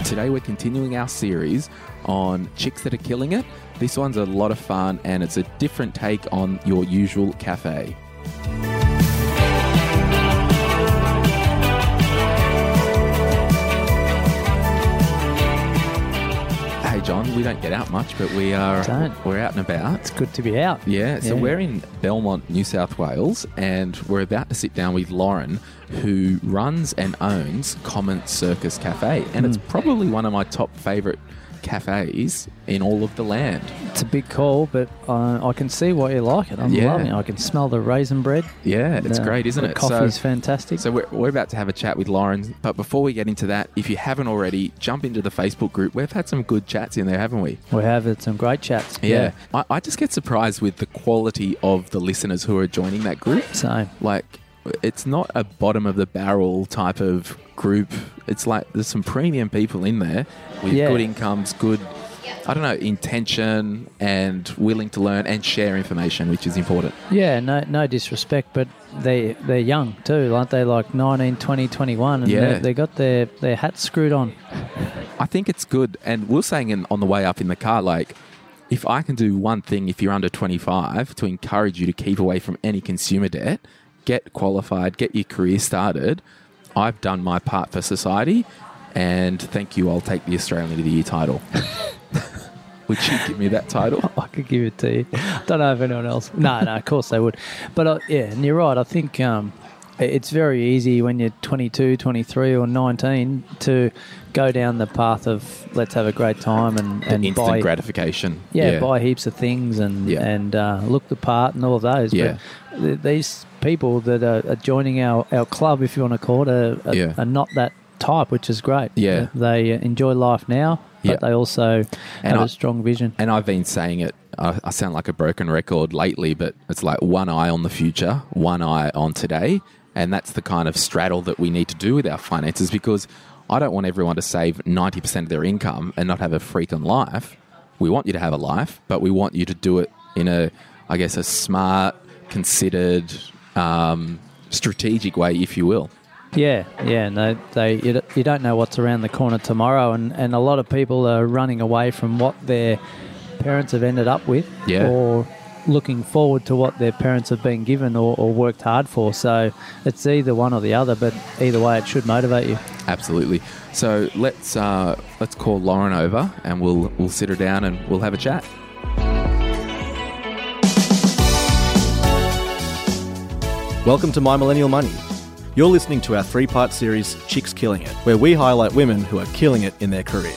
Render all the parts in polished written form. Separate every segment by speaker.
Speaker 1: Today we're continuing our series on chicks that are killing it. This one's a lot of fun and it's a different take on your usual cafe. Hey John, we don't get out much, but we're out and about.
Speaker 2: It's good to be out.
Speaker 1: Yeah, so we're in Belmont, New South Wales, and we're about to sit down with Lauren, who runs and owns Common Circus Cafe, and it's probably one of my top favourite cafes in all of the land.
Speaker 2: It's a big call, but I can see why you like it. I'm loving it. I can smell the raisin bread.
Speaker 1: Yeah, it's great, isn't it?
Speaker 2: The coffee's fantastic.
Speaker 1: So we're about to have a chat with Lauren, but before we get into that, if you haven't already, jump into the Facebook group. We've had some good chats in there, haven't we?
Speaker 2: We have had some great chats.
Speaker 1: Yeah. I just get surprised with the quality of the listeners who are joining that group.
Speaker 2: Same.
Speaker 1: Like, it's not a bottom of the barrel type of group. It's like there's some premium people in there with good incomes, good, intention and willing to learn and share information, which is important.
Speaker 2: Yeah, no disrespect, but they're young too, aren't they? Like 19, 20, 21, and they got their hats screwed on.
Speaker 1: I think it's good, and we were saying on the way up in the car, like, if I can do one thing if you're under 25 to encourage you to keep away from any consumer debt, get qualified, get your career started, I've done my part for society, and thank you, I'll take the Australian of the Year title. Would you give me that title?
Speaker 2: I could give it to you. Don't know if anyone else... No, of course they would. But and you're right, I think it's very easy when you're 22, 23 or 19 to go down the path of let's have a great time and
Speaker 1: instant
Speaker 2: buy
Speaker 1: gratification.
Speaker 2: Buy heaps of things and look the part and all of those.
Speaker 1: Yeah.
Speaker 2: But these people that are joining our club, if you want to call it, are not that type, which is great.
Speaker 1: Yeah.
Speaker 2: They enjoy life now, but they also have a strong vision.
Speaker 1: And I've been saying it, I sound like a broken record lately, but it's like one eye on the future, one eye on today. And that's the kind of straddle that we need to do with our finances, because I don't want everyone to save 90% of their income and not have a freaking life. We want you to have a life, but we want you to do it in a smart, considered, strategic way, if you will.
Speaker 2: Yeah. No, you don't know what's around the corner tomorrow, and a lot of people are running away from what their parents have ended up with, or looking forward to what their parents have been given or worked hard for. So it's either one or the other, but either way, it should motivate you.
Speaker 1: Absolutely. So let's call Lauren over, and we'll sit her down and we'll have a chat.
Speaker 3: Welcome to My Millennial Money. You're listening to our 3-part series, Chicks Killing It, where we highlight women who are killing it in their career.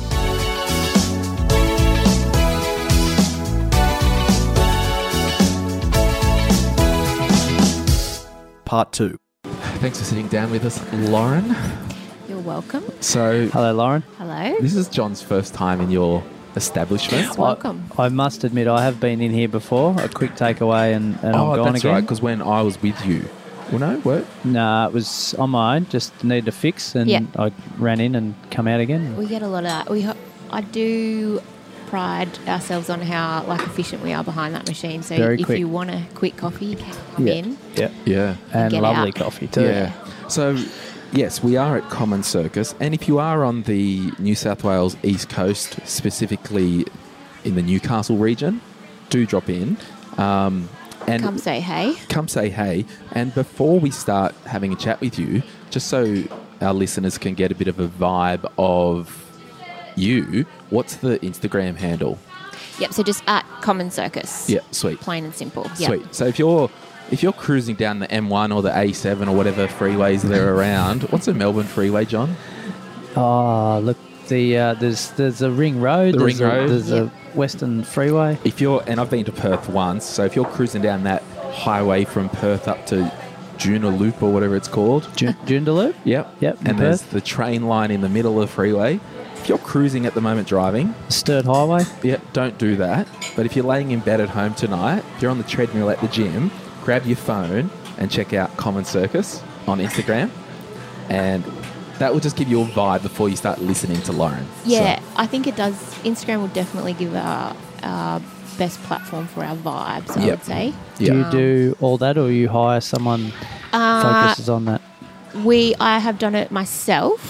Speaker 3: Part 2.
Speaker 1: Thanks for sitting down with us, Lauren.
Speaker 4: You're welcome.
Speaker 1: So,
Speaker 2: hello, Lauren.
Speaker 4: Hello.
Speaker 1: This is John's first time in your establishment.
Speaker 4: Welcome.
Speaker 2: I must admit, I have been in here before. A quick takeaway and I'm gone again.
Speaker 1: That's right, because when I was with you, what?
Speaker 2: No, it was on my own. Just needed to fix, and I ran in and come out again.
Speaker 4: We get a lot of that. I do pride ourselves on how efficient we are behind that machine. So if you want a quick coffee, you can come in.
Speaker 1: Yeah.
Speaker 2: And
Speaker 4: get
Speaker 2: lovely
Speaker 4: out.
Speaker 2: coffee too.
Speaker 1: Yeah. So, yes, we are at Common Circus, and if you are on the New South Wales East Coast, specifically in the Newcastle region, do drop in. And
Speaker 4: come say hey.
Speaker 1: Come say hey. And before we start having a chat with you, just so our listeners can get a bit of a vibe of you, what's the Instagram handle?
Speaker 4: Yep, so just at Common Circus.
Speaker 1: Yeah, sweet.
Speaker 4: Plain and simple.
Speaker 1: Sweet. Yep. So if you're cruising down the M1 or the A7 or whatever freeways that are around, what's a Melbourne freeway, John?
Speaker 2: Oh, look, there's a ring road. There's a Western Freeway.
Speaker 1: And I've been to Perth once, so if you're cruising down that highway from Perth up to Joondalup or whatever it's called.
Speaker 2: Joondalup?
Speaker 1: Yep.
Speaker 2: And
Speaker 1: there's the train line in the middle of the freeway. If you're cruising at the moment driving...
Speaker 2: Sturt Highway?
Speaker 1: Yeah, don't do that. But if you're laying in bed at home tonight, if you're on the treadmill at the gym, grab your phone and check out Common Circus on Instagram. And that will just give you a vibe before you start listening to Lauren.
Speaker 4: Yeah, I think it does. Instagram will definitely give our best platform for our vibes, I would say.
Speaker 2: Do you do all that, or you hire someone focuses on that?
Speaker 4: I have done it myself.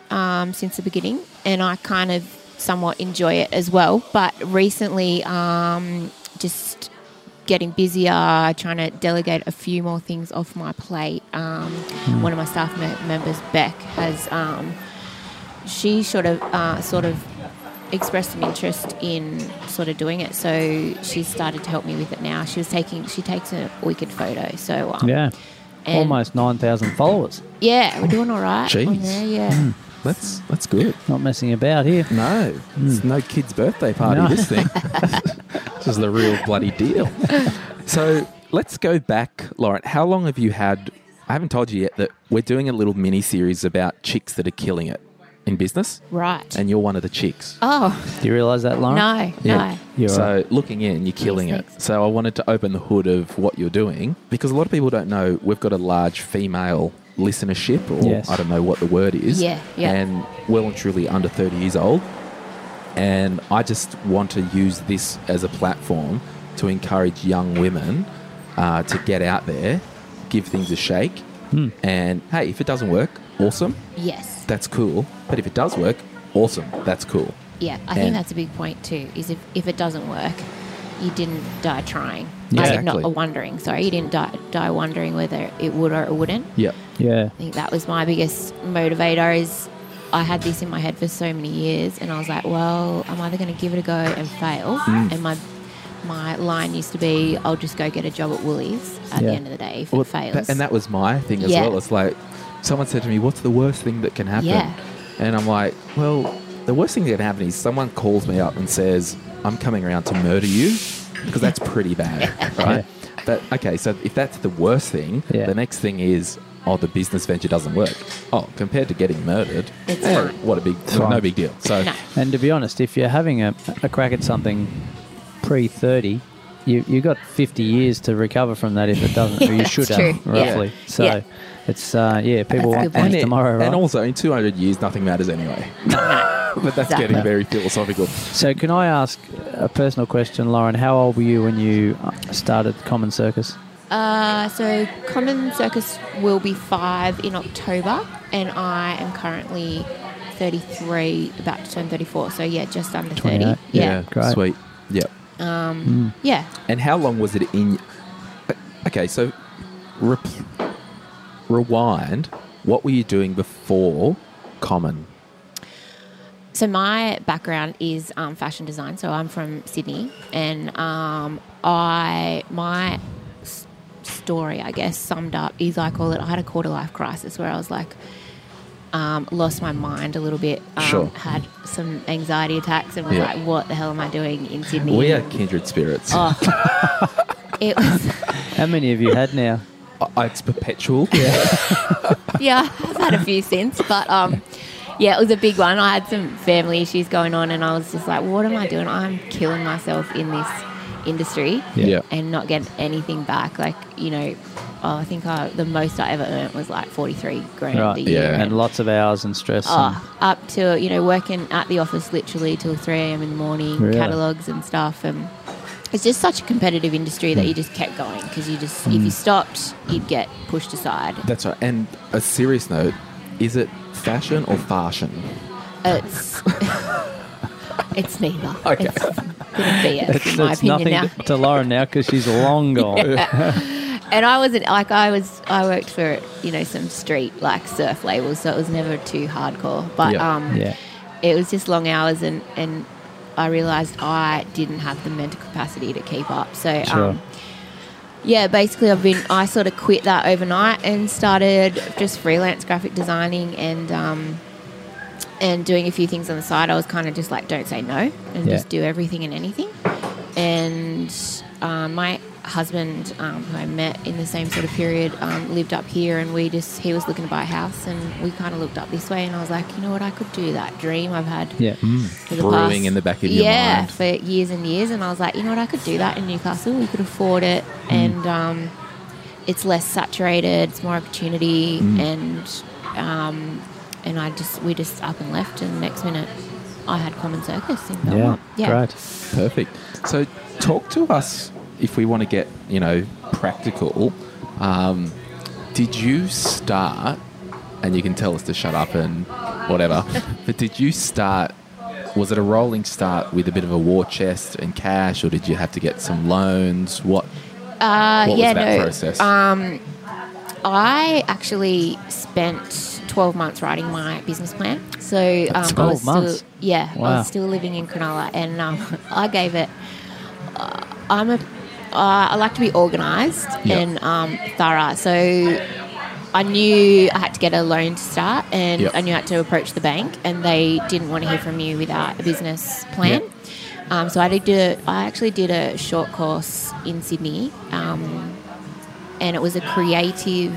Speaker 4: since the beginning, and I kind of somewhat enjoy it as well. But recently, just getting busier, trying to delegate a few more things off my plate. One of my staff members, Beck, has she sort of expressed an interest in sort of doing it, so she's started to help me with it now. She takes a wicked photo, so
Speaker 2: almost 9,000 followers.
Speaker 4: Yeah, we're doing all right.
Speaker 1: Jeez.
Speaker 4: On there, yeah.
Speaker 1: That's good.
Speaker 2: Not messing about here.
Speaker 1: No, it's no kid's birthday party. No. This thing. This is the real bloody deal. So let's go back, Lauren. How long have you had? I haven't told you yet that we're doing a little mini series about chicks that are killing it in business.
Speaker 4: Right.
Speaker 1: And you're one of the chicks.
Speaker 4: Oh.
Speaker 2: Do you realise that, Lauren?
Speaker 4: No.
Speaker 1: So looking in, you're killing it. So I wanted to open the hood of what you're doing, because a lot of people don't know we've got a large female listenership, or I don't know what the word is.
Speaker 4: Yeah.
Speaker 1: And well and truly under 30 years old. And I just want to use this as a platform to encourage young women to get out there, give things a shake. And hey, if it doesn't work, awesome.
Speaker 4: Yes.
Speaker 1: That's cool. But if it does work, awesome. That's cool.
Speaker 4: Yeah, I think that's a big point too, is if it doesn't work, you didn't die trying.
Speaker 1: Yeah. Exactly.
Speaker 4: Not wondering, sorry. You didn't die wondering whether it would or it wouldn't.
Speaker 1: Yep.
Speaker 2: Yeah.
Speaker 4: I think that was my biggest motivator, is I had this in my head for so many years, and I was like, well, I'm either going to give it a go and fail, and my line used to be, I'll just go get a job at Woolies at the end of the day if it fails.
Speaker 1: And that was my thing as well. It's like, someone said to me, what's the worst thing that can happen?
Speaker 4: Yeah.
Speaker 1: And I'm like, well, the worst thing that can happen is someone calls me up and says, I'm coming around to murder you, because that's pretty bad, right? But, okay, so if that's the worst thing, the next thing is, the business venture doesn't work. Compared to getting murdered,
Speaker 4: it's fine.
Speaker 1: What a big, no big deal. So,
Speaker 2: And to be honest, if you're having a crack at something pre-30, you got 50 years to recover from that if it doesn't, or you should have, roughly.
Speaker 4: Yeah.
Speaker 2: So it's, people want things tomorrow, right?
Speaker 1: And also, in 200 years, nothing matters anyway. But that's getting very philosophical.
Speaker 2: So can I ask a personal question, Lauren? How old were you when you started Common Circus?
Speaker 4: So Common Circus will be 5 in October, and I am currently 33, about to turn 34. So just under 30.
Speaker 1: Yeah,
Speaker 2: great.
Speaker 1: Sweet. Yep.
Speaker 4: Yeah.
Speaker 1: And how long was it in? Okay, so rewind. What were you doing before Common?
Speaker 4: So my background is fashion design. So I'm from Sydney, and my story, I guess, summed up is, I call it, I had a quarter-life crisis where I was like, lost my mind a little bit, had some anxiety attacks, and was like, what the hell am I doing in Sydney?
Speaker 1: We are kindred spirits.
Speaker 4: It was...
Speaker 2: How many have you had now?
Speaker 1: It's perpetual.
Speaker 4: Yeah, I've had a few since, but it was a big one. I had some family issues going on, and I was just like, what am I doing? I'm killing myself in this industry and not getting anything back. Like, I think the most I ever earned was like 43 grand a year.
Speaker 2: Yeah. And lots of hours and stress.
Speaker 4: Up to, working at the office literally till 3 a.m. in the morning, catalogues and stuff. And it's just such a competitive industry that you just kept going, because you just, if you stopped, you'd get pushed aside.
Speaker 1: That's right. And a serious note, is it fashion or fashion?
Speaker 4: It's neither.
Speaker 1: Okay.
Speaker 4: It's BS, in my opinion now.
Speaker 2: Nothing to Lauren now, because she's long gone.
Speaker 4: And I wasn't like, I worked for some street surf labels, so it was never too hardcore. But it was just long hours, and I realised I didn't have the mental capacity to keep up. So basically I sort of quit that overnight and started just freelance graphic designing and doing a few things on the side. I was kind of just like, don't say no, and just do everything and anything. And my husband, who I met in the same sort of period, lived up here, and he was looking to buy a house, and we kind of looked up this way, and I was like, you know what, I could do that dream I've had for the
Speaker 1: brewing in the back of your mind.
Speaker 4: For years and years. And I was like, you know what, I could do that in Newcastle. We could afford it, and it's less saturated, it's more opportunity, and we just up and left, and the next minute I had Common Circus in Belmont.
Speaker 2: Great.
Speaker 1: Perfect. So talk to us, if we want to get, practical. Did you start and you can tell us to shut up and whatever. But did you start? Was it a rolling start with a bit of a war chest and cash, or did you have to get some loans? What was that process?
Speaker 4: I actually spent 12 months writing my business plan. So I was
Speaker 2: 12 months?
Speaker 4: I
Speaker 2: Wow.
Speaker 4: was still living in Cronulla, and I gave it. I like to be organised and thorough. So I knew I had to get a loan to start, and I knew I had to approach the bank, and they didn't want to hear from you without a business plan. So I actually did a short course in Sydney, and it was a creative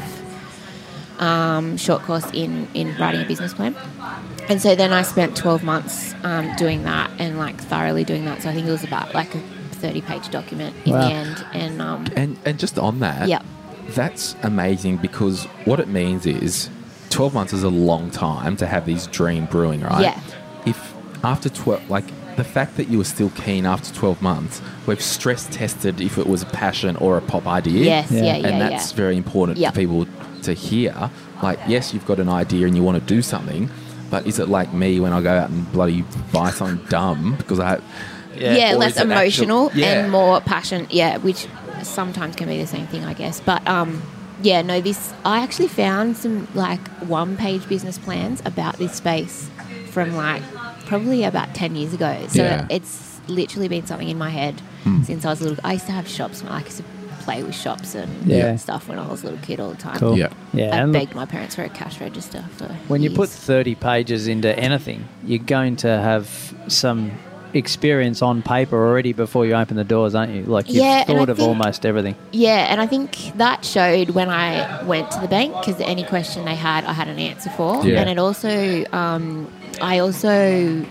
Speaker 4: short course in writing a business plan. And so then I spent 12 months doing that and like thoroughly doing that. So I think it was about like a 30-page document in the end.
Speaker 1: And just on that, that's amazing, because what it means is 12 months is a long time to have these dream brewing, right?
Speaker 4: Yeah.
Speaker 1: If after 12, like the fact that you were still keen after 12 months, we've stress tested if it was a passion or a pop idea.
Speaker 4: Yes,
Speaker 1: and that's very important for people to hear. Like, yes, you've got an idea and you want to do something, but is it like me when I go out and bloody buy something dumb because I have...
Speaker 4: less emotional and more passion, which sometimes can be the same thing, I guess. But, I actually found some, like, one-page business plans about this space from, like, probably about 10 years ago. So it's literally been something in my head since I was little. I used to have shops. I used to play with shops and stuff when I was a little kid all the time.
Speaker 2: Cool.
Speaker 4: I begged my parents for a cash register for
Speaker 2: when
Speaker 4: years.
Speaker 2: you put 30 pages into anything, you're going to have some experience on paper already before you open the doors, aren't you? Like, you've thought of almost everything.
Speaker 4: Yeah, and I think that showed when I went to the bank, because any question they had, I had an answer for.
Speaker 1: Yeah.
Speaker 4: And it also, I also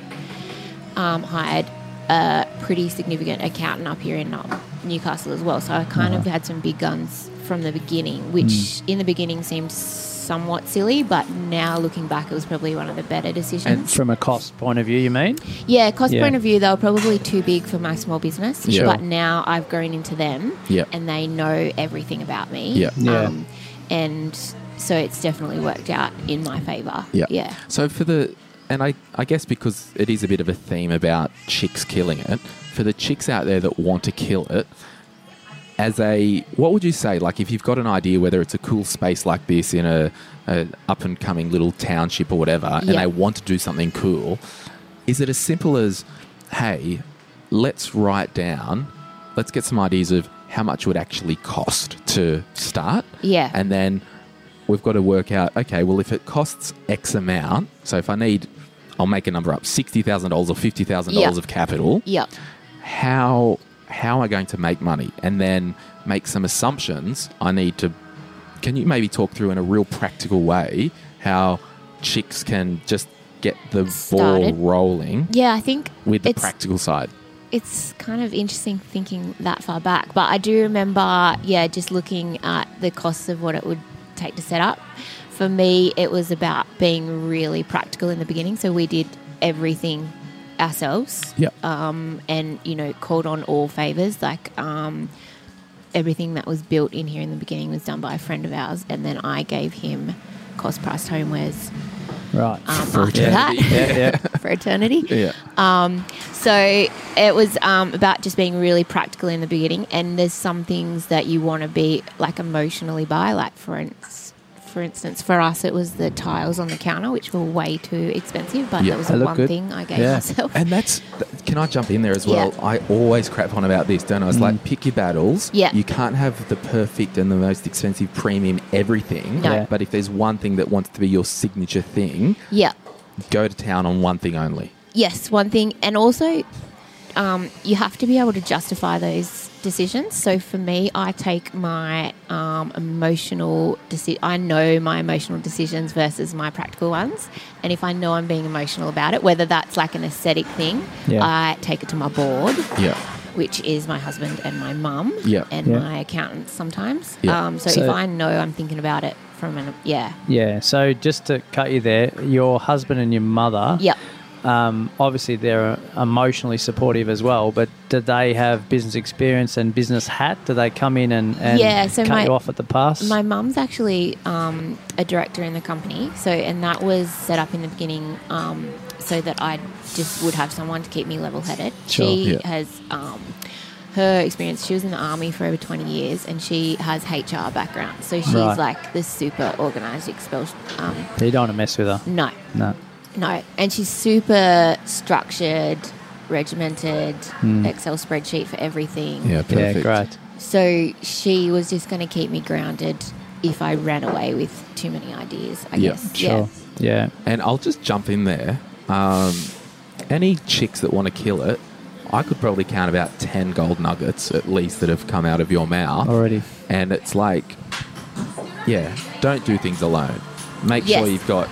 Speaker 4: hired a pretty significant accountant up here in Newcastle as well. So I kind of had some big guns from the beginning, which in the beginning seemed somewhat silly, but now looking back, it was probably one of the better decisions.
Speaker 2: And from a cost point of view, you mean?
Speaker 4: Yeah, cost point of view, they were probably too big for my small business.
Speaker 1: Sure.
Speaker 4: But now I've grown into them and they know everything about me. And so it's definitely worked out in my favour. Yeah.
Speaker 1: So and I guess because it is a bit of a theme about chicks killing it, for the chicks out there that want to kill it, what would you say, like if you've got an idea, whether it's a cool space like this in a up-and-coming little township or whatever, and they want to do something cool, is it as simple as, hey, let's get some ideas of how much it would actually cost to start?
Speaker 4: Yeah.
Speaker 1: And then we've got to work out, okay, well, if it costs X amount, so if I'll make a number up, $60,000 or $50,000 of capital, how am I going to make money? And then make some assumptions. Can you maybe talk through in a real practical way how chicks can just get the ball rolling?
Speaker 4: Yeah, I think
Speaker 1: with the practical side.
Speaker 4: It's kind of interesting thinking that far back. But I do remember, just looking at the costs of what it would take to set up. For me, it was about being really practical in the beginning. So we did everything ourselves. And, called on all favours. Like everything that was built in here in the beginning was done by a friend of ours. And then I gave him cost-priced homewares.
Speaker 2: Right.
Speaker 4: After that. For eternity. So it was about just being really practical in the beginning. And there's some things that you want to be like emotionally buy. Like for instance, for us, it was the tiles on the counter, which were way too expensive, but that was the one thing I gave myself.
Speaker 1: And can I jump in there as well? I always crap on about this, don't I? It's like, pick your battles. You can't have the perfect and the most expensive premium everything.
Speaker 4: No.
Speaker 1: But if there's one thing that wants to be your signature thing, go to town on one thing only. Yes,
Speaker 4: one thing. And also, you have to be able to justify those decisions. So for me, I take my emotional I know my emotional decisions versus my practical ones. And if I know I'm being emotional about it, whether that's like an aesthetic thing, I take it to my board, which is my husband and my mum and my accountant sometimes. So if I know I'm thinking about it from so just to cut you there, your husband and your mother
Speaker 2: obviously they're emotionally supportive as well, but do they have business experience and business hat? Do they come in and cut you off at the pass?
Speaker 4: My mum's actually a director in the company, and that was set up in the beginning so that I just would have someone to keep me level-headed.
Speaker 2: Sure.
Speaker 4: She has her experience. She was in the army for over 20 years, and she has HR background, so she's like the super organised,
Speaker 2: You don't want to mess with her.
Speaker 4: No. No, and she's super structured, regimented, Excel spreadsheet for everything.
Speaker 1: Yeah, perfect.
Speaker 2: Yeah, great.
Speaker 4: So she was just going to keep me grounded if I ran away with too many ideas, I guess.
Speaker 2: Sure. Yeah.
Speaker 1: And I'll just jump in there. Any chicks that want to kill it, I could probably count about 10 gold nuggets at least that have come out of your mouth.
Speaker 2: Already.
Speaker 1: And it's like, don't do things alone. Make sure you've got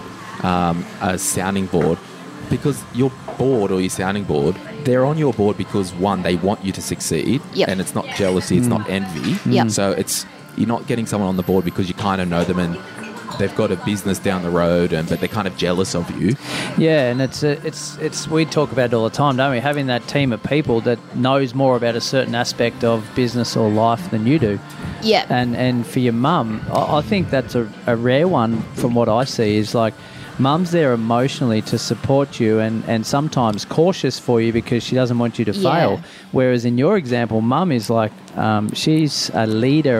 Speaker 1: a sounding board, because your board or your sounding board, they're on your board because, one, they want you to succeed, and it's not jealousy, it's not envy. So you're not getting someone on the board because you kind of know them and they've got a business down the road, but they're kind of jealous of you.
Speaker 2: Yeah, and it's we talk about it all the time, don't we? Having that team of people that knows more about a certain aspect of business or life than you do.
Speaker 4: Yeah.
Speaker 2: And for your mum, I think that's a rare one from what I see, is like, mum's there emotionally to support you and sometimes cautious for you because she doesn't want you to fail. Whereas in your example, mum is like, she's a leader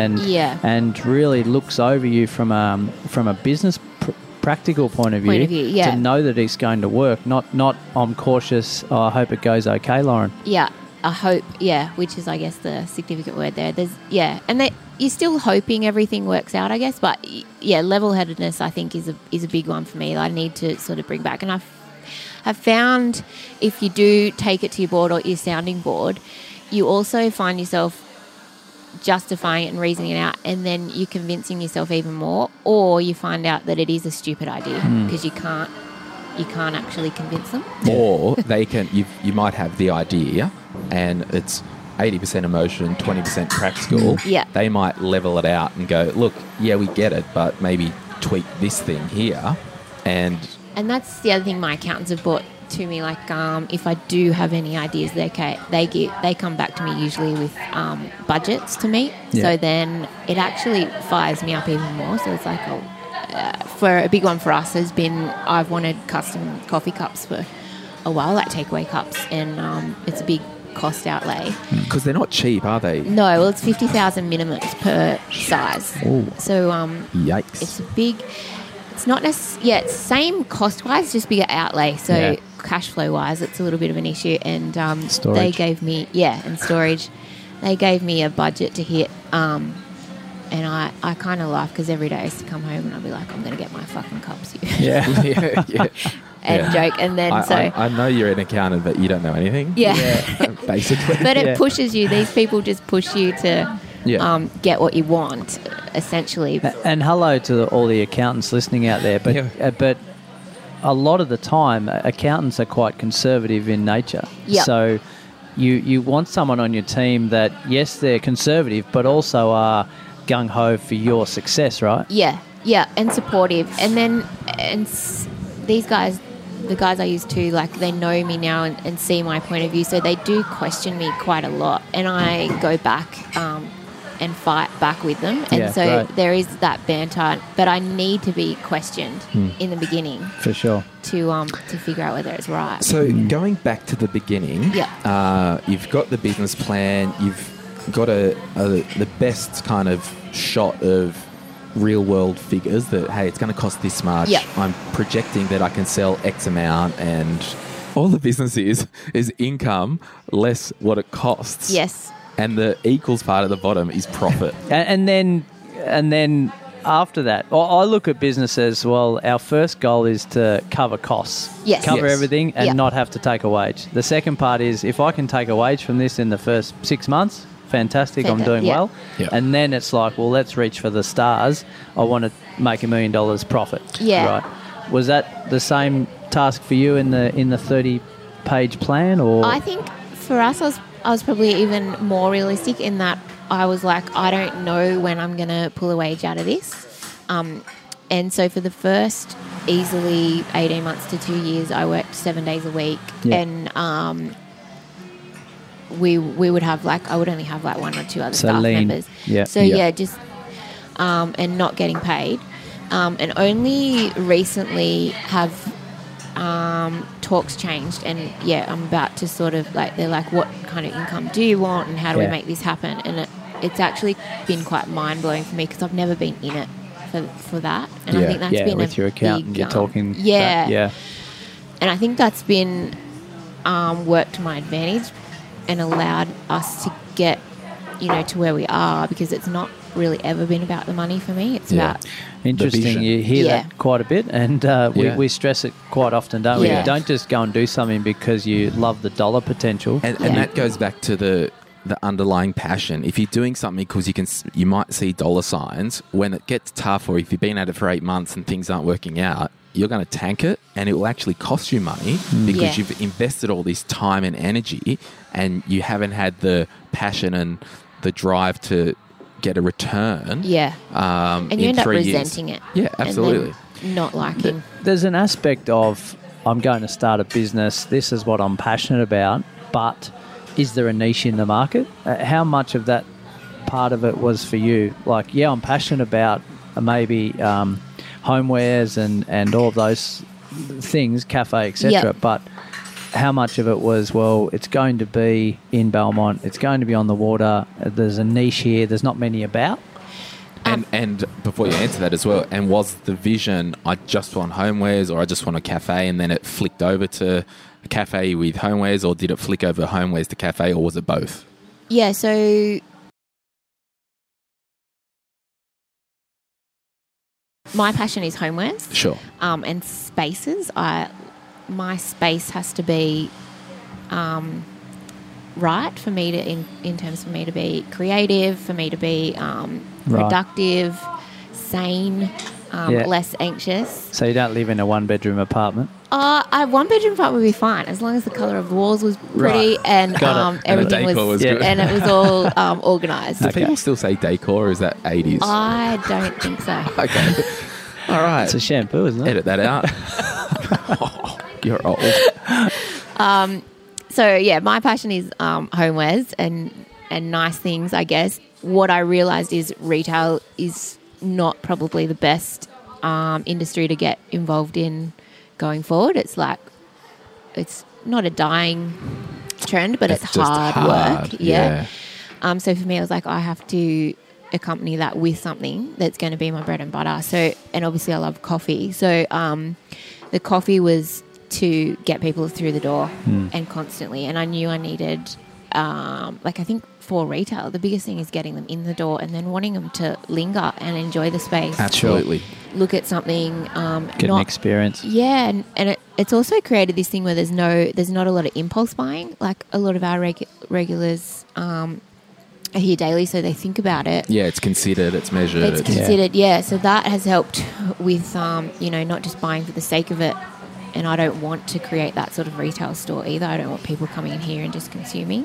Speaker 2: and really looks over you from a business practical point of view, to know that it's going to work. Not I'm cautious. I hope it goes okay, Lauren.
Speaker 4: Yeah. I hope, which is, I guess, the significant word there. And you're still hoping everything works out, I guess. But level-headedness, I think, is a big one for me that I need to sort of bring back. And I've found if you do take it to your board or your sounding board, you also find yourself justifying it and reasoning it out, and then you're convincing yourself even more, or you find out that it is a stupid idea because you can't actually convince them.
Speaker 1: Or they can. You might have the idea, and it's 80% emotion, 20% practical.
Speaker 4: Yeah.
Speaker 1: They might level it out and go, look, we get it, but maybe tweak this thing here, and
Speaker 4: that's the other thing my accountants have brought to me. Like, if I do have any ideas, they come back to me usually with budgets to meet.
Speaker 2: Yeah.
Speaker 4: So then it actually fires me up even more. So it's like, for a big one for us has been, I've wanted custom coffee cups for a while, like takeaway cups, and it's a big cost outlay.
Speaker 1: Because they're not cheap, are they?
Speaker 4: No, well, it's 50,000 minimum per size.
Speaker 1: Ooh.
Speaker 4: So
Speaker 1: yikes.
Speaker 4: it's a big. It's not necessarily, it's same cost wise, just bigger outlay. So cash flow wise, it's a little bit of an issue. And
Speaker 2: storage.
Speaker 4: They gave me and storage. They gave me a budget to hit. And I kind of laugh because every day I used to come home and I'd be like, I'm going to get my fucking cups here. And joke. And then
Speaker 1: I know you're an accountant, but you don't know anything. Basically.
Speaker 4: But it pushes you. These people just push you to get what you want, essentially.
Speaker 2: And hello to all the accountants listening out there. But a lot of the time, accountants are quite conservative in nature.
Speaker 4: Yep.
Speaker 2: So you want someone on your team that, yes, they're conservative, but also are gung-ho for your success, right?
Speaker 4: Yeah, and supportive. And these guys, the guys I use too, like, they know me now and see my point of view, so they do question me quite a lot, and I go back and fight back with them. And there is that banter, but I need to be questioned in the beginning.
Speaker 2: For sure.
Speaker 4: To figure out whether it's right.
Speaker 1: So going back to the beginning, you've got the business plan, you've got the best kind of shot of real world figures that, hey, it's going to cost this much. I'm projecting that I can sell X amount, and all the business is income less what it costs.
Speaker 4: Yes.
Speaker 1: And the equals part at the bottom is profit.
Speaker 2: And then after that, I look at business as, well, our first goal is to cover costs.
Speaker 4: Yes.
Speaker 2: Cover everything and not have to take a wage. The second part is, if I can take a wage from this in the first 6 months, fantastic, I'm doing well.
Speaker 1: Yeah.
Speaker 2: And then it's like, well, let's reach for the stars. I want to make $1 million profit.
Speaker 4: Yeah.
Speaker 2: Right. Was that the same task for you in the 30-page plan, or?
Speaker 4: I think for us, I was probably even more realistic in that I was like, I don't know when I'm going to pull a wage out of this. And so for the first easily 18 months to 2 years, I worked 7 days a week, and we would have I would only have 1 or 2 other staff members. Just and not getting paid, and only recently have talks changed, and I'm about to sort of they're like, what kind of income do you want, and how do we make this happen? And it's actually been quite mind blowing for me because I've never been in it for that, and I think that's been
Speaker 2: with your accountant, you're talking,
Speaker 4: and I think that's been worked to my advantage and allowed us to get to where we are, because it's not really ever been about the money for me. It's about
Speaker 2: interesting. You hear that quite a bit, and we stress it quite often, don't we? You don't just go and do something because you love the dollar potential,
Speaker 1: and that goes back to the underlying passion. If you're doing something because you might see dollar signs, when it gets tough, or if you've been at it for 8 months and things aren't working out, you're going to tank it, and it will actually cost you money because you've invested all this time and energy, and you haven't had the passion and the drive to get a return.
Speaker 4: And you end up resenting it.
Speaker 1: Yeah, absolutely.
Speaker 4: And not liking.
Speaker 2: There's an aspect of, I'm going to start a business, this is what I'm passionate about, but is there a niche in the market? How much of that part of it was for you? I'm passionate about maybe homewares and all of those things, cafe, etc. But how much of it was, it's going to be in Belmont, it's going to be on the water, there's a niche here, there's not many about?
Speaker 1: And before you answer that as well, and was the vision, I just want homewares, or I just want a cafe, and then it flicked over to a cafe with homewares, or did it flick over homewares to cafe, or was it both?
Speaker 4: Yeah, so my passion is homewares.
Speaker 1: Sure.
Speaker 4: And spaces. My space has to be right for me to, in terms for me to be creative, for me to be productive, sane, less anxious.
Speaker 2: So you don't live in a 1-bedroom apartment?
Speaker 4: A 1-bedroom apartment would be fine, as long as the colour of the walls was pretty and everything was good. And it was all organised.
Speaker 1: Do people still say decor, or is that 80s?
Speaker 4: I don't think so.
Speaker 1: Okay. All right.
Speaker 2: It's a shampoo, isn't it?
Speaker 1: Edit that out. Oh, you're old.
Speaker 4: So, my passion is homewares and nice things, I guess. What I realised is retail is not probably the best industry to get involved in going forward. It's it's not a dying trend, but it's hard work. Yeah. So for me, I was like, I have to accompany that with something that's going to be my bread and butter. So, and obviously I love coffee. So the coffee was to get people through the door and constantly. And I knew I needed, I think for retail, the biggest thing is getting them in the door and then wanting them to linger and enjoy the space.
Speaker 1: Absolutely.
Speaker 4: Look at something.
Speaker 2: Get an experience.
Speaker 4: Yeah, and it's also created this thing where there's not a lot of impulse buying. Like a lot of our regulars are here daily, so they think about it.
Speaker 1: Yeah, it's considered, it's measured.
Speaker 4: It's considered, So that has helped with, not just buying for the sake of it. And I don't want to create that sort of retail store either. I don't want people coming in here and just consuming.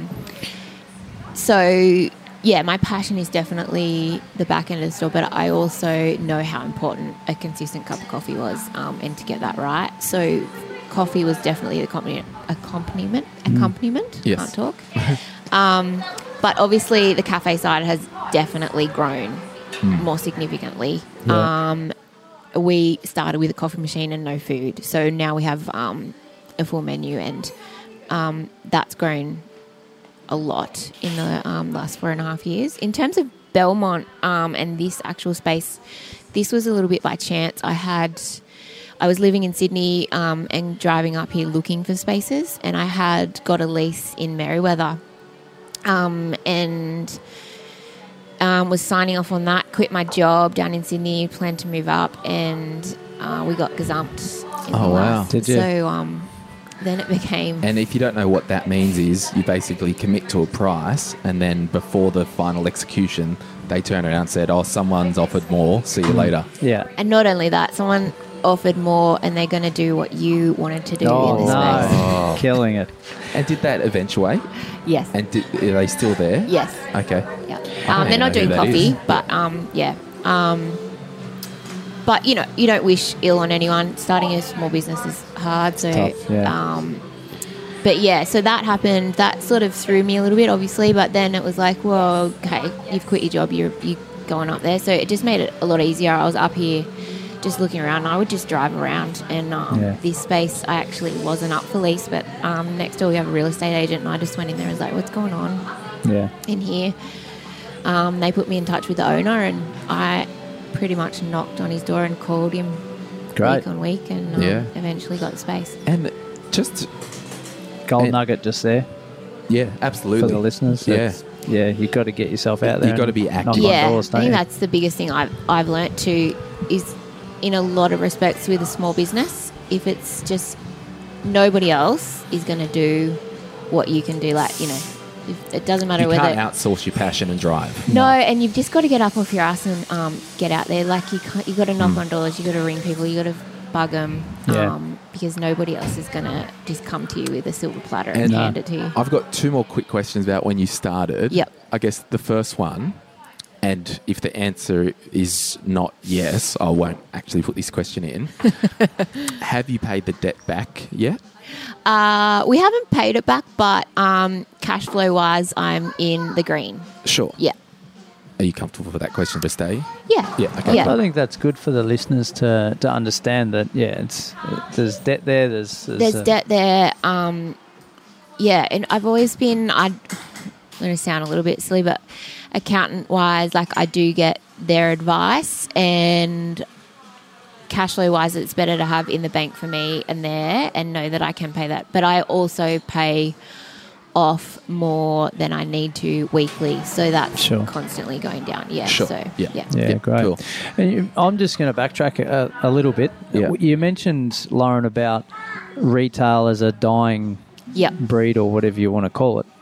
Speaker 4: My passion is definitely the back end of the store, but I also know how important a consistent cup of coffee was, and to get that right. So coffee was definitely the accompaniment.
Speaker 1: Yes.
Speaker 4: Can't talk. But obviously the cafe side has definitely grown more significantly. Yeah. We started with a coffee machine and no food. So now we have a full menu, and that's grown a lot in the last 4.5 years. In terms of Belmont and this actual space, this was a little bit by chance. I was living in Sydney and driving up here looking for spaces, and I had got a lease in Merewether and was signing off on that, quit my job down in Sydney, planned to move up, and we got gazumped.
Speaker 2: Wow. Did you?
Speaker 4: So then it became...
Speaker 1: And if you don't know what that means, is you basically commit to a price, and then before the final execution, they turn around and said, someone's offered more, see you later.
Speaker 2: Yeah.
Speaker 4: And not only that, someone offered more and they're going to do what you wanted to do in this space.
Speaker 2: Killing it.
Speaker 1: And did that eventuate?
Speaker 4: Yes.
Speaker 1: And are they still there?
Speaker 4: Yes.
Speaker 1: Okay.
Speaker 4: Yeah. They're not doing coffee, but but you don't wish ill on anyone. Starting a small business is hard, so
Speaker 2: Tough, yeah.
Speaker 4: But yeah, so that happened. That sort of threw me a little bit, obviously. But then it was like, well, okay, you've quit your job. You're going up there, so it just made it a lot easier. I was up here, just looking around. And I would just drive around, and this space I actually wasn't up for lease. But next door we have a real estate agent, and I just went in there and was like, what's going on?
Speaker 2: Yeah.
Speaker 4: In here, they put me in touch with the owner, and I pretty much knocked on his door and called him week on week, and eventually got the space.
Speaker 1: And just
Speaker 2: gold nugget just there.
Speaker 1: Yeah, absolutely.
Speaker 2: For the listeners. Yeah, you've got to get yourself out there.
Speaker 1: You've got to be active.
Speaker 4: Yeah,
Speaker 2: doors,
Speaker 4: I think that's the biggest thing I've learnt too, is in a lot of respects with a small business, if it's just nobody else is going to do what you can do, like, it doesn't matter whether...
Speaker 1: You can't outsource your passion and drive.
Speaker 4: No, and you've just got to get up off your ass and get out there. Like, you got to knock on doors, you got to ring people, you got to bug them, because nobody else is going to just come to you with a silver platter and hand it to you.
Speaker 1: I've got 2 more quick questions about when you started.
Speaker 4: Yep.
Speaker 1: I guess the first one, and if the answer is not yes, I won't actually put this question in. Have you paid the debt back yet?
Speaker 4: We haven't paid it back, but cash flow wise, I'm in the green.
Speaker 1: Sure.
Speaker 4: Yeah.
Speaker 1: Are you comfortable with that question to stay?
Speaker 4: Yeah.
Speaker 1: Yeah. Okay.
Speaker 2: I think that's good for the listeners to understand that. Yeah, there's debt there. There's
Speaker 4: debt there. And I've always been. I'm going to sound a little bit silly, but accountant wise, like, I do get their advice, and cash flow wise, it's better to have in the bank for me and there, and know that I can pay that. But I also pay off more than I need to weekly, so that's constantly going down. Yeah,
Speaker 1: sure.
Speaker 4: So
Speaker 2: yeah, great. Cool. And I'm just going to backtrack a little bit.
Speaker 1: Yeah.
Speaker 2: You mentioned, Lauren, about retail as a dying breed, or whatever you want to call it.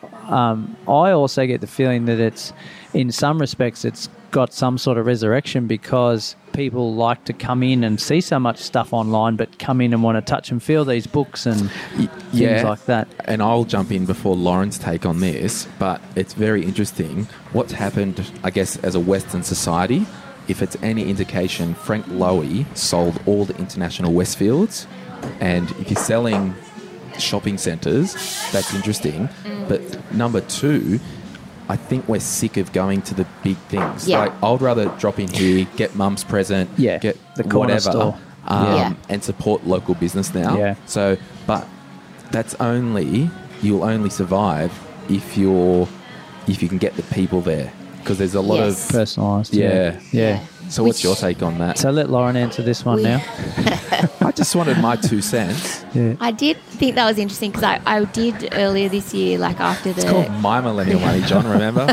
Speaker 2: I also get the feeling that it's, in some respects, it's got some sort of resurrection, because people like to come in and see so much stuff online, but come in and want to touch and feel these books and things like that.
Speaker 1: And I'll jump in before Lauren's take on this, but it's very interesting what's happened, I guess, as a Western society. If it's any indication, Frank Lowy sold all the international Westfields, and if you're selling shopping centres, that's interesting. But number 2, I think we're sick of going to the big things.
Speaker 4: Yeah.
Speaker 1: Like, I would rather drop in here, get mum's present, get
Speaker 2: the corner
Speaker 1: whatever,
Speaker 2: store.
Speaker 1: and support local business now.
Speaker 2: Yeah.
Speaker 1: So, but you'll only survive if you can get the people there, because there's a lot of
Speaker 2: personalised.
Speaker 1: Yeah. So what's your take on that?
Speaker 2: So let Lauren answer this one now.
Speaker 1: I just wanted my 2 cents.
Speaker 2: Yeah.
Speaker 4: I did think that was interesting, because I did earlier this year, like after the...
Speaker 1: It's called My Millennial Money, John, remember?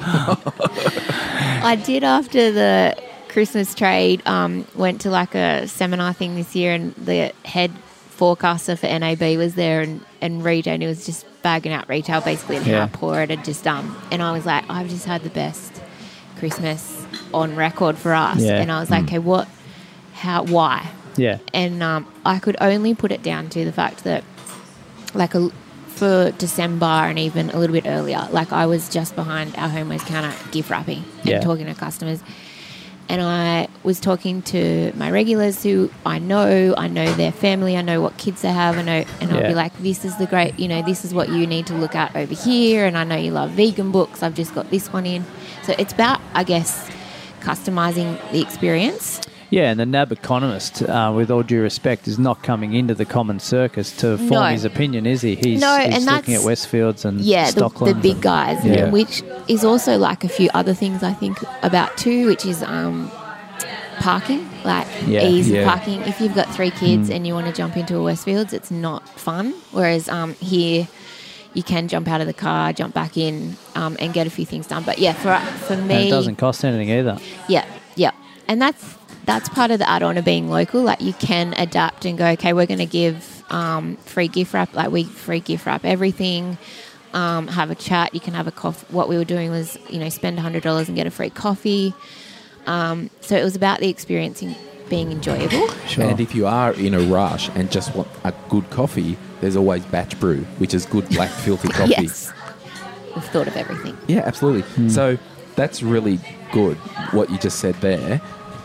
Speaker 4: I did after the Christmas trade, went to like a seminar thing this year, and the head forecaster for NAB was there, and retail, and he was just bagging out retail basically, and how poor it had just done. And I was like, I've just had the best Christmas on record for us. And I was like, okay, why?
Speaker 2: Yeah.
Speaker 4: And I could only put it down to the fact that, like, for December and even a little bit earlier, like, I was just behind our homewares counter gift wrapping and talking to customers. And I was talking to my regulars who I know their family, I know what kids they have, and I'll be like, this is the great, this is what you need to look at over here, and I know you love vegan books, I've just got this one in. So it's about, I guess, customising the experience.
Speaker 2: Yeah, and the NAB economist, with all due respect, is not coming into the common circus to form his opinion, is he? He's looking at Westfields and Stockland.
Speaker 4: The big guys, which is also like a few other things I think about too, which is parking, like easy parking. If you've got 3 kids and you want to jump into a Westfields, it's not fun. Whereas here, you can jump out of the car, jump back in, and get a few things done. But for me,
Speaker 2: and it doesn't cost anything either.
Speaker 4: Yeah, and that's part of the add-on of being local. Like, you can adapt and go, okay, we're going to give free gift wrap. Like, we free gift wrap everything. Have a chat. You can have a coffee. What we were doing was, spend $100 and get a free coffee. So it was about the experience being enjoyable.
Speaker 1: Sure. And if you are in a rush and just want a good coffee, there's always Batch Brew, which is good black filter coffee.
Speaker 4: Yes. We've thought of everything.
Speaker 1: Yeah, absolutely. So that's really good, what you just said there.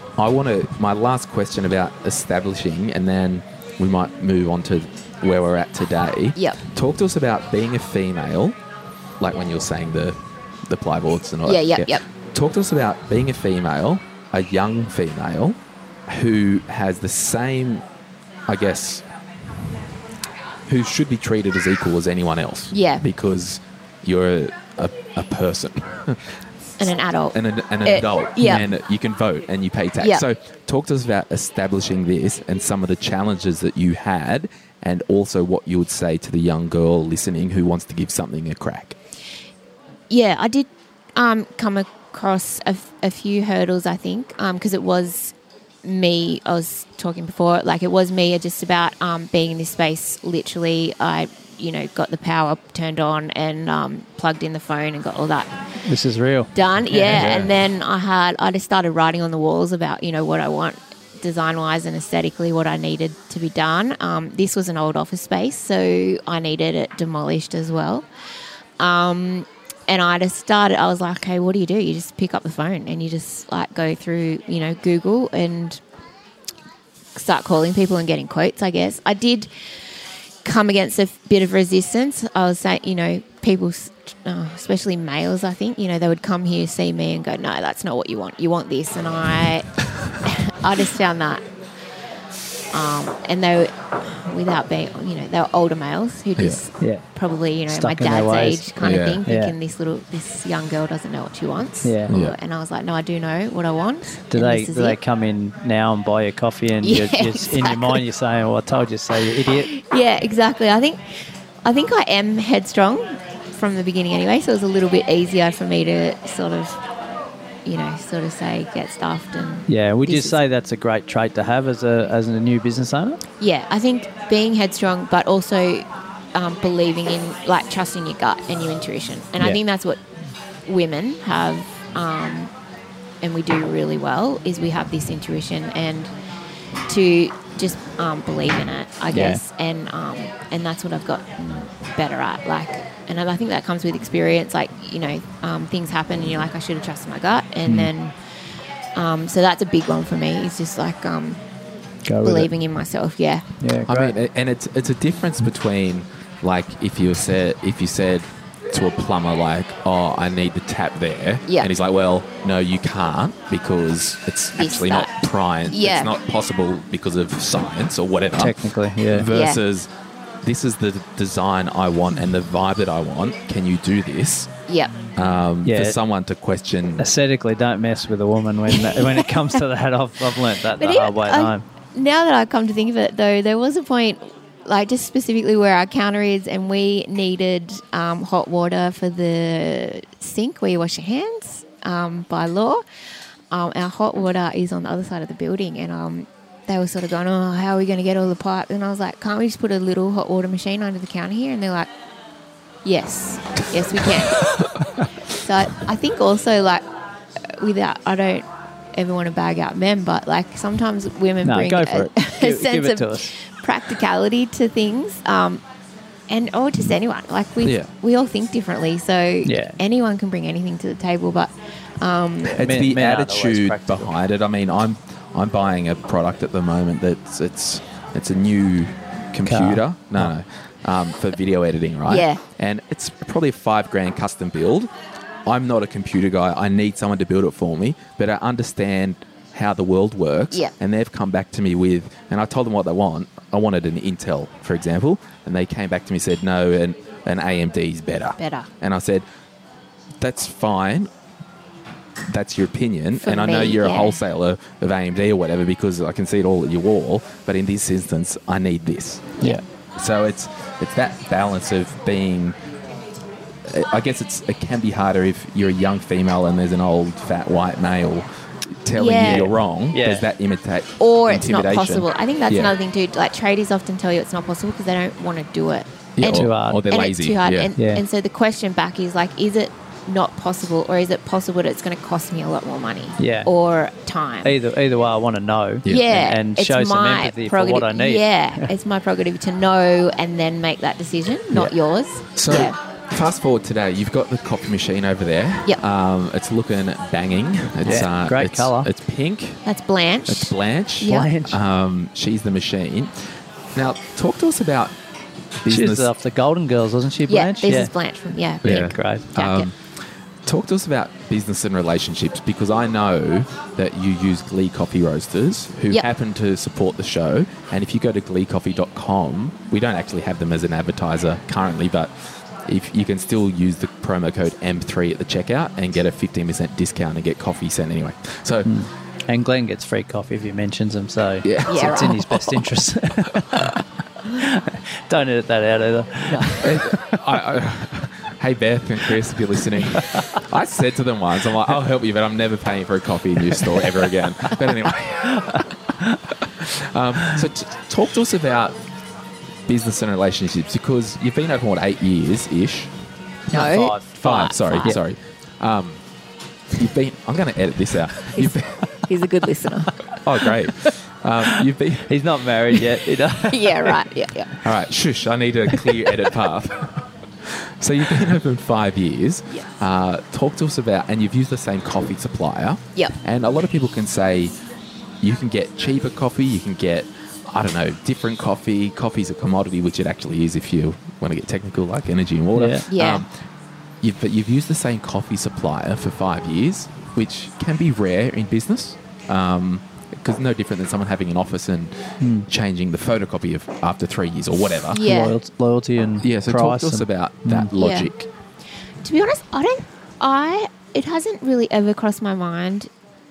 Speaker 1: my last question about establishing, and then we might move on to where we're at today.
Speaker 4: Yep.
Speaker 1: Talk to us about being a female, like when you're saying the plyboards and all
Speaker 4: Yeah,
Speaker 1: that.
Speaker 4: yep.
Speaker 1: Talk to us about being a female, a young female, who has the same, I guess, who should be treated as equal as anyone else.
Speaker 4: Yeah.
Speaker 1: Because you're a person.
Speaker 4: And an adult.
Speaker 1: And an adult.
Speaker 4: Yeah.
Speaker 1: And you can vote and you pay tax.
Speaker 4: Yeah.
Speaker 1: So talk to us about establishing this and some of the challenges that you had, and also what you would say to the young girl listening who wants to give something a crack.
Speaker 4: Yeah, I did come across a few hurdles, I think, because it was me. I was talking before, like it was me just about being in this space. Literally, I, got the power turned on and plugged in the phone and got all that
Speaker 2: This is real.
Speaker 4: done. Yeah. And then I just started writing on the walls about, what I want design-wise and aesthetically, what I needed to be done. This was an old office space, so I needed it demolished as well. And I was like, okay, what do? You just pick up the phone and you just like go through, Google and start calling people and getting quotes, I guess. I did come against a bit of resistance. I was saying, people, especially males, I think, they would come here, see me and go, no, that's not what you want. You want this. And I just found that. And they were, without being, they were older males who just probably, my
Speaker 2: Stuck in their
Speaker 4: dad's
Speaker 2: ways.
Speaker 4: age kind of thing,
Speaker 2: Yeah.
Speaker 4: thinking this young girl doesn't know what she wants.
Speaker 2: Yeah.
Speaker 4: And I was like, no, I do know what I want.
Speaker 2: Do
Speaker 4: and
Speaker 2: they
Speaker 4: this is
Speaker 2: do they
Speaker 4: it.
Speaker 2: come in now and buy you coffee and
Speaker 4: Yeah,
Speaker 2: you're in your mind you're saying, well, I told you so, you idiot.
Speaker 4: Yeah, exactly. I think I am headstrong from the beginning anyway, so it was a little bit easier for me to sort of say get stuffed and.
Speaker 2: Yeah, would you
Speaker 4: this is-
Speaker 2: say that's a great trait to have as a new business owner?
Speaker 4: Yeah, I think being headstrong, but also believing in, like, trusting your gut and your intuition. And I
Speaker 2: Yeah.
Speaker 4: think that's what women have, and we do really well, is we have this intuition and to just believe in it, I guess. And that's what I've got better at. Like, and I think that comes with experience. Like, things happen and you're like, I should have trusted my gut. And then, so that's a big one for me. It's just like
Speaker 2: Go with
Speaker 4: believing in myself. Yeah.
Speaker 2: it. Yeah,
Speaker 1: I
Speaker 2: great.
Speaker 1: mean, and it's a difference between, like, if you said to a plumber, like, oh, I need the tap there.
Speaker 4: Yeah.
Speaker 1: And he's like, well, no, you can't because it's
Speaker 4: This,
Speaker 1: actually
Speaker 4: that.
Speaker 1: not prime.
Speaker 4: Yeah.
Speaker 1: It's not possible because of science or whatever.
Speaker 2: Technically, yeah.
Speaker 1: Versus, this is the design I want and the vibe that I want. Can you do this?
Speaker 4: Yep.
Speaker 1: For someone to question.
Speaker 2: Aesthetically, don't mess with a woman when it comes to that. I've learnt that the hard way at home.
Speaker 4: Now that I come to think of it, though, there was a point, like just specifically where our counter is, and we needed hot water for the sink where you wash your hands by law. Our hot water is on the other side of the building, and they were sort of going, oh, how are we going to get all the pipe? And I was like, can't we just put a little hot water machine under the counter here? And they're like, yes, we can. So I think also, like, I don't ever want to bag out men, but like sometimes women bring
Speaker 2: go for it.
Speaker 4: a
Speaker 2: Give
Speaker 4: sense
Speaker 2: it to
Speaker 4: of
Speaker 2: us.
Speaker 4: practicality to things, or just anyone. Like we all think differently, so anyone can bring anything to the table. But
Speaker 1: it's
Speaker 2: Men-
Speaker 1: the
Speaker 2: men aren't always
Speaker 1: attitude
Speaker 2: practical.
Speaker 1: behind it. I mean, I'm buying a product at the moment that's it's a new computer. No. For video editing, right?
Speaker 4: Yeah.
Speaker 1: And it's probably a $5,000 custom build. I'm not a computer guy. I need someone to build it for me, but I understand how the world works.
Speaker 4: Yeah.
Speaker 1: And they've come back to me with, and I told them what they want. I wanted an Intel, for example, and they came back to me and said, no, an AMD is better. And I said, that's fine. That's your opinion.
Speaker 4: For
Speaker 1: and I know
Speaker 4: me,
Speaker 1: you're a
Speaker 4: yeah.
Speaker 1: wholesaler of AMD or whatever because I can see it all at your wall. But in this instance, I need this.
Speaker 2: Yeah.
Speaker 1: So it's that balance of being. I guess it can be harder if you're a young female and there's an old fat white male telling
Speaker 4: Yeah.
Speaker 1: you you're wrong.
Speaker 2: Yeah.
Speaker 1: Does that imitate
Speaker 4: or it's not
Speaker 1: intimidation?
Speaker 4: possible. I think that's
Speaker 1: Yeah.
Speaker 4: another thing too. Like tradies often tell you it's not possible because they don't want to do it.
Speaker 1: Yeah,
Speaker 4: And-
Speaker 2: Too hard.
Speaker 1: or they're
Speaker 4: and
Speaker 1: lazy.
Speaker 4: it's too hard.
Speaker 1: Yeah.
Speaker 4: And so the question back is like, is it not possible, or is it possible that it's going to cost me a lot more money?
Speaker 2: Yeah.
Speaker 4: Or time.
Speaker 2: Either way, I want to know.
Speaker 4: Yeah,
Speaker 2: And
Speaker 4: it's
Speaker 2: show some
Speaker 4: my
Speaker 2: empathy for what I need.
Speaker 4: Yeah, it's my prerogative to know and then make that decision, not yours.
Speaker 1: So
Speaker 4: yeah.
Speaker 1: fast forward today, you've got the coffee machine over there.
Speaker 4: Yep.
Speaker 1: It's looking banging. It's,
Speaker 2: great colour.
Speaker 1: It's pink.
Speaker 4: That's Blanche.
Speaker 1: It's Blanche.
Speaker 4: Yep.
Speaker 2: Blanche.
Speaker 1: She's the machine. Now, talk to us about business.
Speaker 2: She's off the Golden Girls, wasn't she,
Speaker 4: Yeah,
Speaker 2: Blanche?
Speaker 4: this is Blanche from,
Speaker 1: Yeah.
Speaker 2: Great.
Speaker 4: Jacket.
Speaker 1: Talk to us about business and relationships, because I know that you use Glee Coffee Roasters, who
Speaker 4: Yep.
Speaker 1: happen to support the show. And if you go to gleecoffee.com, we don't actually have them as an advertiser currently, but if you can still use the promo code M3 at the checkout and get a 15% discount and get coffee sent anyway. So,
Speaker 2: And Glenn gets free coffee if he mentions them, so
Speaker 1: Yeah.
Speaker 4: Yeah,
Speaker 2: it's in
Speaker 4: right.
Speaker 2: his best interest. Don't edit that out either.
Speaker 1: hey Beth and Chris, if you're listening, I said to them once, I'm like, I'll help you, but I'm never paying for a coffee in your store ever again. But anyway, so talk to us about business and relationships, because you've been open, 8 years-ish?
Speaker 4: No.
Speaker 1: Five. Sorry. You've been. I'm going to edit this out. You've been,
Speaker 4: He's a good listener.
Speaker 1: oh, great. You've been.
Speaker 2: He's not married yet.
Speaker 4: Yeah, right. Yeah.
Speaker 1: All right, shush. I need a clear edit path. So you've been open 5 years.
Speaker 4: Yes.
Speaker 1: Talk to us about, and you've used the same coffee supplier.
Speaker 4: Yep.
Speaker 1: And a lot of people can say you can get cheaper coffee, you can get, I don't know, different coffee. Coffee's a commodity, which it actually is if you want to get technical, like energy and water.
Speaker 2: Yeah.
Speaker 4: Yeah.
Speaker 1: But you've used the same coffee supplier for 5 years, which can be rare in business. Because no different than someone having an office and changing the photocopy of after 3 years or whatever.
Speaker 4: Yeah.
Speaker 2: Loyalty and
Speaker 1: Yeah, so
Speaker 2: price.
Speaker 1: talk to us about that logic.
Speaker 4: To be honest, it hasn't really ever crossed my mind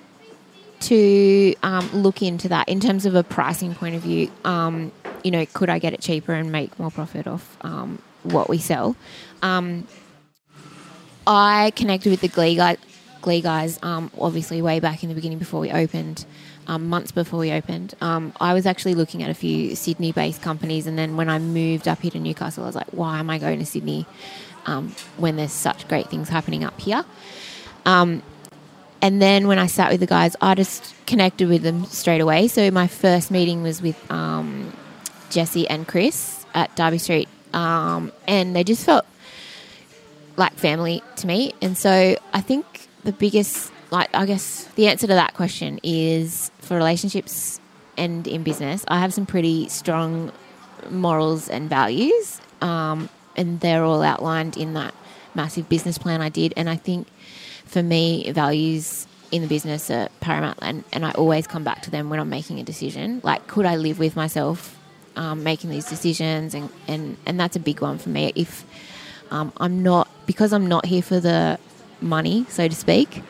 Speaker 4: to look into that in terms of a pricing point of view. Could I get it cheaper and make more profit off what we sell? I connected with the Glee guys, obviously way back in the beginning before we opened, months before we opened. I was actually looking at a few Sydney-based companies, and then when I moved up here to Newcastle, I was like, why am I going to Sydney when there's such great things happening up here? And then when I sat with the guys, I just connected with them straight away. So my first meeting was with Jesse and Chris at Derby Street, and they just felt like family to me. And so I think the biggest, I guess the answer to that question is, for relationships and in business, I have some pretty strong morals and values, and they're all outlined in that massive business plan I did. And I think for me, values in the business are paramount, and I always come back to them when I'm making a decision. Like, could I live with myself making these decisions? And that's a big one for me. If I'm not here for the money, so to speak,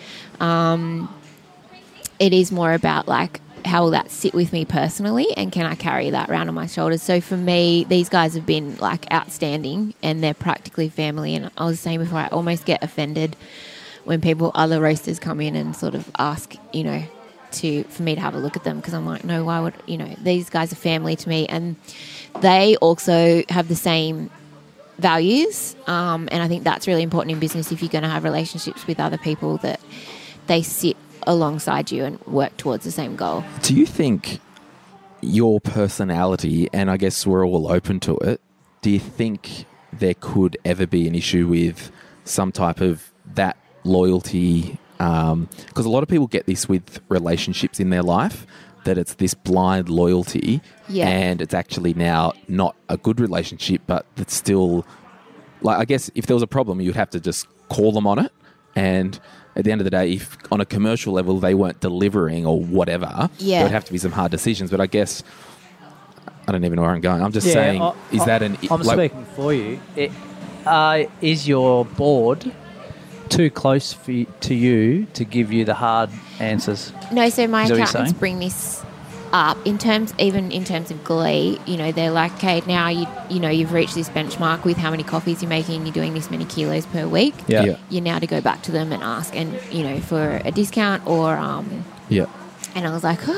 Speaker 4: it is more about, like, how will that sit with me personally, and can I carry that around on my shoulders? So for me, these guys have been, like, outstanding, and they're practically family. And I was saying before, I almost get offended when other roasters come in and sort of ask, for me to have a look at them, because I'm like, no, why would, these guys are family to me, and they also have the same values, and I think that's really important in business if you're going to have relationships with other people, that they sit alongside you and work towards the same goal.
Speaker 1: Do you think your personality, and I guess we're all open to it, do you think there could ever be an issue with some type of that loyalty? Because a lot of people get this with relationships in their life, that it's this blind loyalty, and it's actually now not a good relationship, but it's still, like, I guess if there was a problem, you'd have to just call them on it. And at the end of the day, if on a commercial level they weren't delivering or whatever, there would have to be some hard decisions. But I guess, I don't even know where I'm going. I'm just saying, is that an...
Speaker 2: I'm speaking for you. Is your board too close to you to give you the hard answers?
Speaker 4: No, so my accountants bring this up in terms of Glee. They're like, okay, now you've reached this benchmark with how many coffees you're making, you're doing this many kilos per week.
Speaker 1: Yeah.
Speaker 4: You're now to go back to them and ask, and for a discount or And I was like,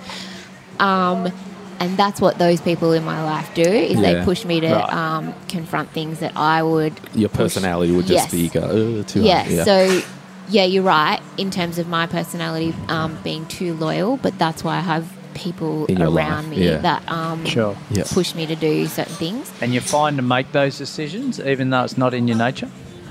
Speaker 4: and that's what those people in my life do, is they push me to confront things that I would...
Speaker 1: Your personality would just be too hard.
Speaker 4: Yeah, so, you're right in terms of my personality being too loyal, but that's why I have people
Speaker 1: In your
Speaker 4: around
Speaker 1: life,
Speaker 4: me
Speaker 1: yeah.
Speaker 4: that
Speaker 2: Sure.
Speaker 1: Yeah.
Speaker 4: push me to do certain things.
Speaker 2: And you're fine to make those decisions, even though it's not in your nature?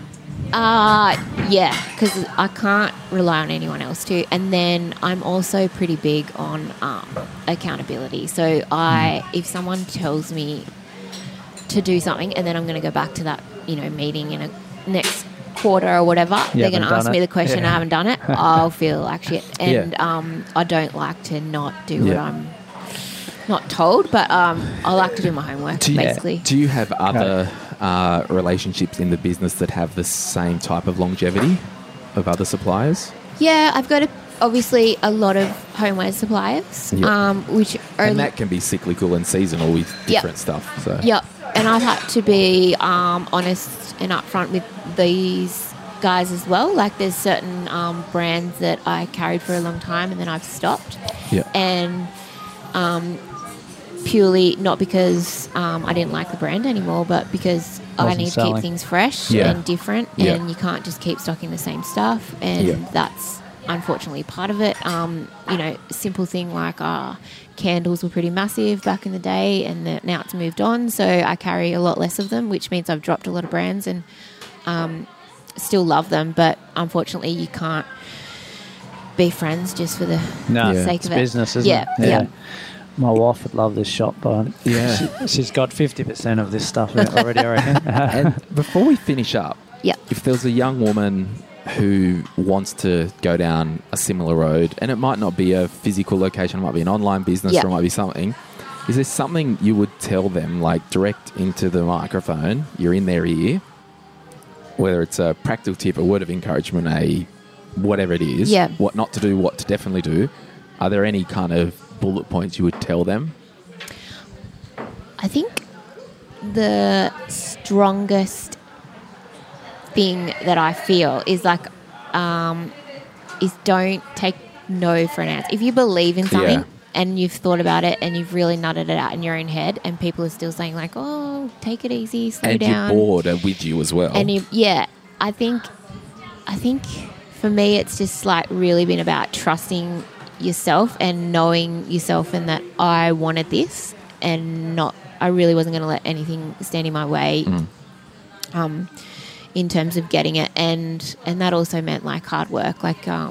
Speaker 4: Yeah, because I can't rely on anyone else to. And then I'm also pretty big on accountability. So if someone tells me to do something and then I'm going to go back to that, meeting in a next quarter or whatever, they're going to ask me the question, I haven't done it, I'll feel like shit. And I don't like to not do what I'm not told, but I like to do my homework, basically.
Speaker 1: Do you have other relationships in the business that have the same type of longevity of other suppliers?
Speaker 4: Yeah, I've got obviously a lot of homeware suppliers, which are...
Speaker 1: And that can be cyclical and seasonal with different stuff. So.
Speaker 4: Yep. And I've had to be honest and upfront with these guys as well. Like there's certain brands that I carried for a long time and then I've stopped.
Speaker 1: Yeah.
Speaker 4: And purely not because I didn't like the brand anymore, but because I need to keep things fresh and different, and you can't just keep stocking the same stuff, and that's unfortunately part of it. Simple thing like candles were pretty massive back in the day, and now it's moved on, so I carry a lot less of them, which means I've dropped a lot of brands and still love them, but unfortunately you can't be friends just for the sake of it.
Speaker 2: Business, isn't it?
Speaker 4: Yeah.
Speaker 2: My wife would love this shop, but she's got 50% of this stuff already, I reckon.
Speaker 1: And before we finish up, if there's a young woman who wants to go down a similar road, and it might not be a physical location, it might be an online business or it might be something, is there something you would tell them, like direct into the microphone, you're in their ear, whether it's a practical tip, a word of encouragement, whatever it is, what not to do, what to definitely do? Are there any kind of bullet points you would tell them?
Speaker 4: I think the strongest thing that I feel is like is don't take no for an answer. If you believe in something and you've thought about it and you've really nutted it out in your own head and people are still saying like, oh, take it easy, slow down.
Speaker 1: And your board are with you as well.
Speaker 4: And I think for me it's just like really been about trusting yourself and knowing yourself, and that I wanted this and I really wasn't going to let anything stand in my way in terms of getting it, and that also meant like hard work, like I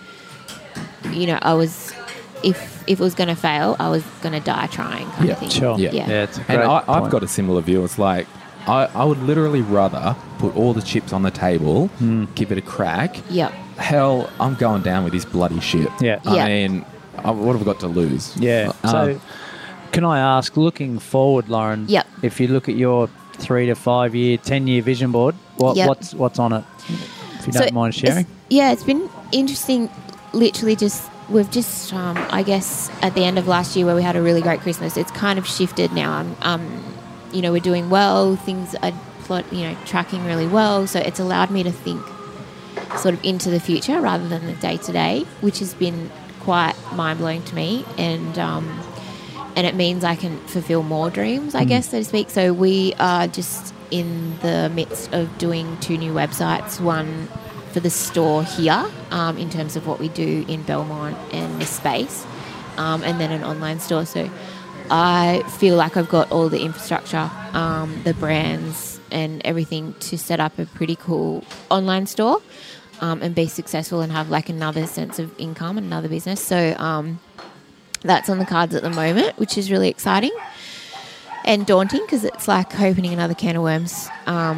Speaker 4: was if it was going to fail I was going to die trying kind of thing.
Speaker 2: Sure. It's a great
Speaker 1: I've got a similar view. It's like I would literally rather put all the chips on the table, give it a crack. Hell, I'm going down with this bloody shit. I mean, what have I got to lose?
Speaker 2: So, can I ask, looking forward, Lauren, if you look at your 3 to 5 year, 10-year vision board, what's on it, if you don't mind sharing?
Speaker 4: It's been interesting. Literally we've just, I guess, at the end of last year where we had a really great Christmas, it's kind of shifted now. We're doing well, things are tracking really well, so it's allowed me to think sort of into the future rather than the day-to-day, which has been quite mind-blowing to me, and it means I can fulfill more dreams, I guess, so to speak. So we are just in the midst of doing 2 new websites, one for the store here in terms of what we do in Belmont and this space, and then an online store. So I feel like I've got all the infrastructure, the brands and everything to set up a pretty cool online store and be successful and have like another sense of income and another business. So that's on the cards at the moment, which is really exciting and daunting because it's like opening another can of worms,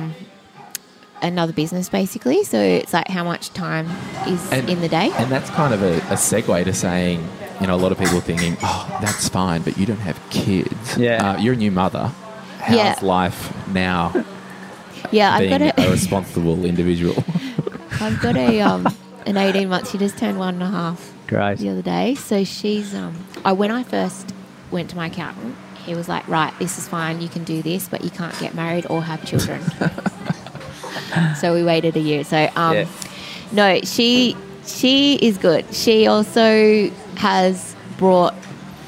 Speaker 4: another business basically. So it's like how much time is in the day.
Speaker 1: And that's kind of a segue to saying, a lot of people thinking, oh, that's fine, but you don't have kids. You're a new mother. How's life now being a responsible individual?
Speaker 4: I've got an 18-month. She just turned 1.5 the other day. So she's... when I first went to my accountant, he was like, right, this is fine, you can do this, but you can't get married or have children. So we waited a year. So, no, she is good. She also has brought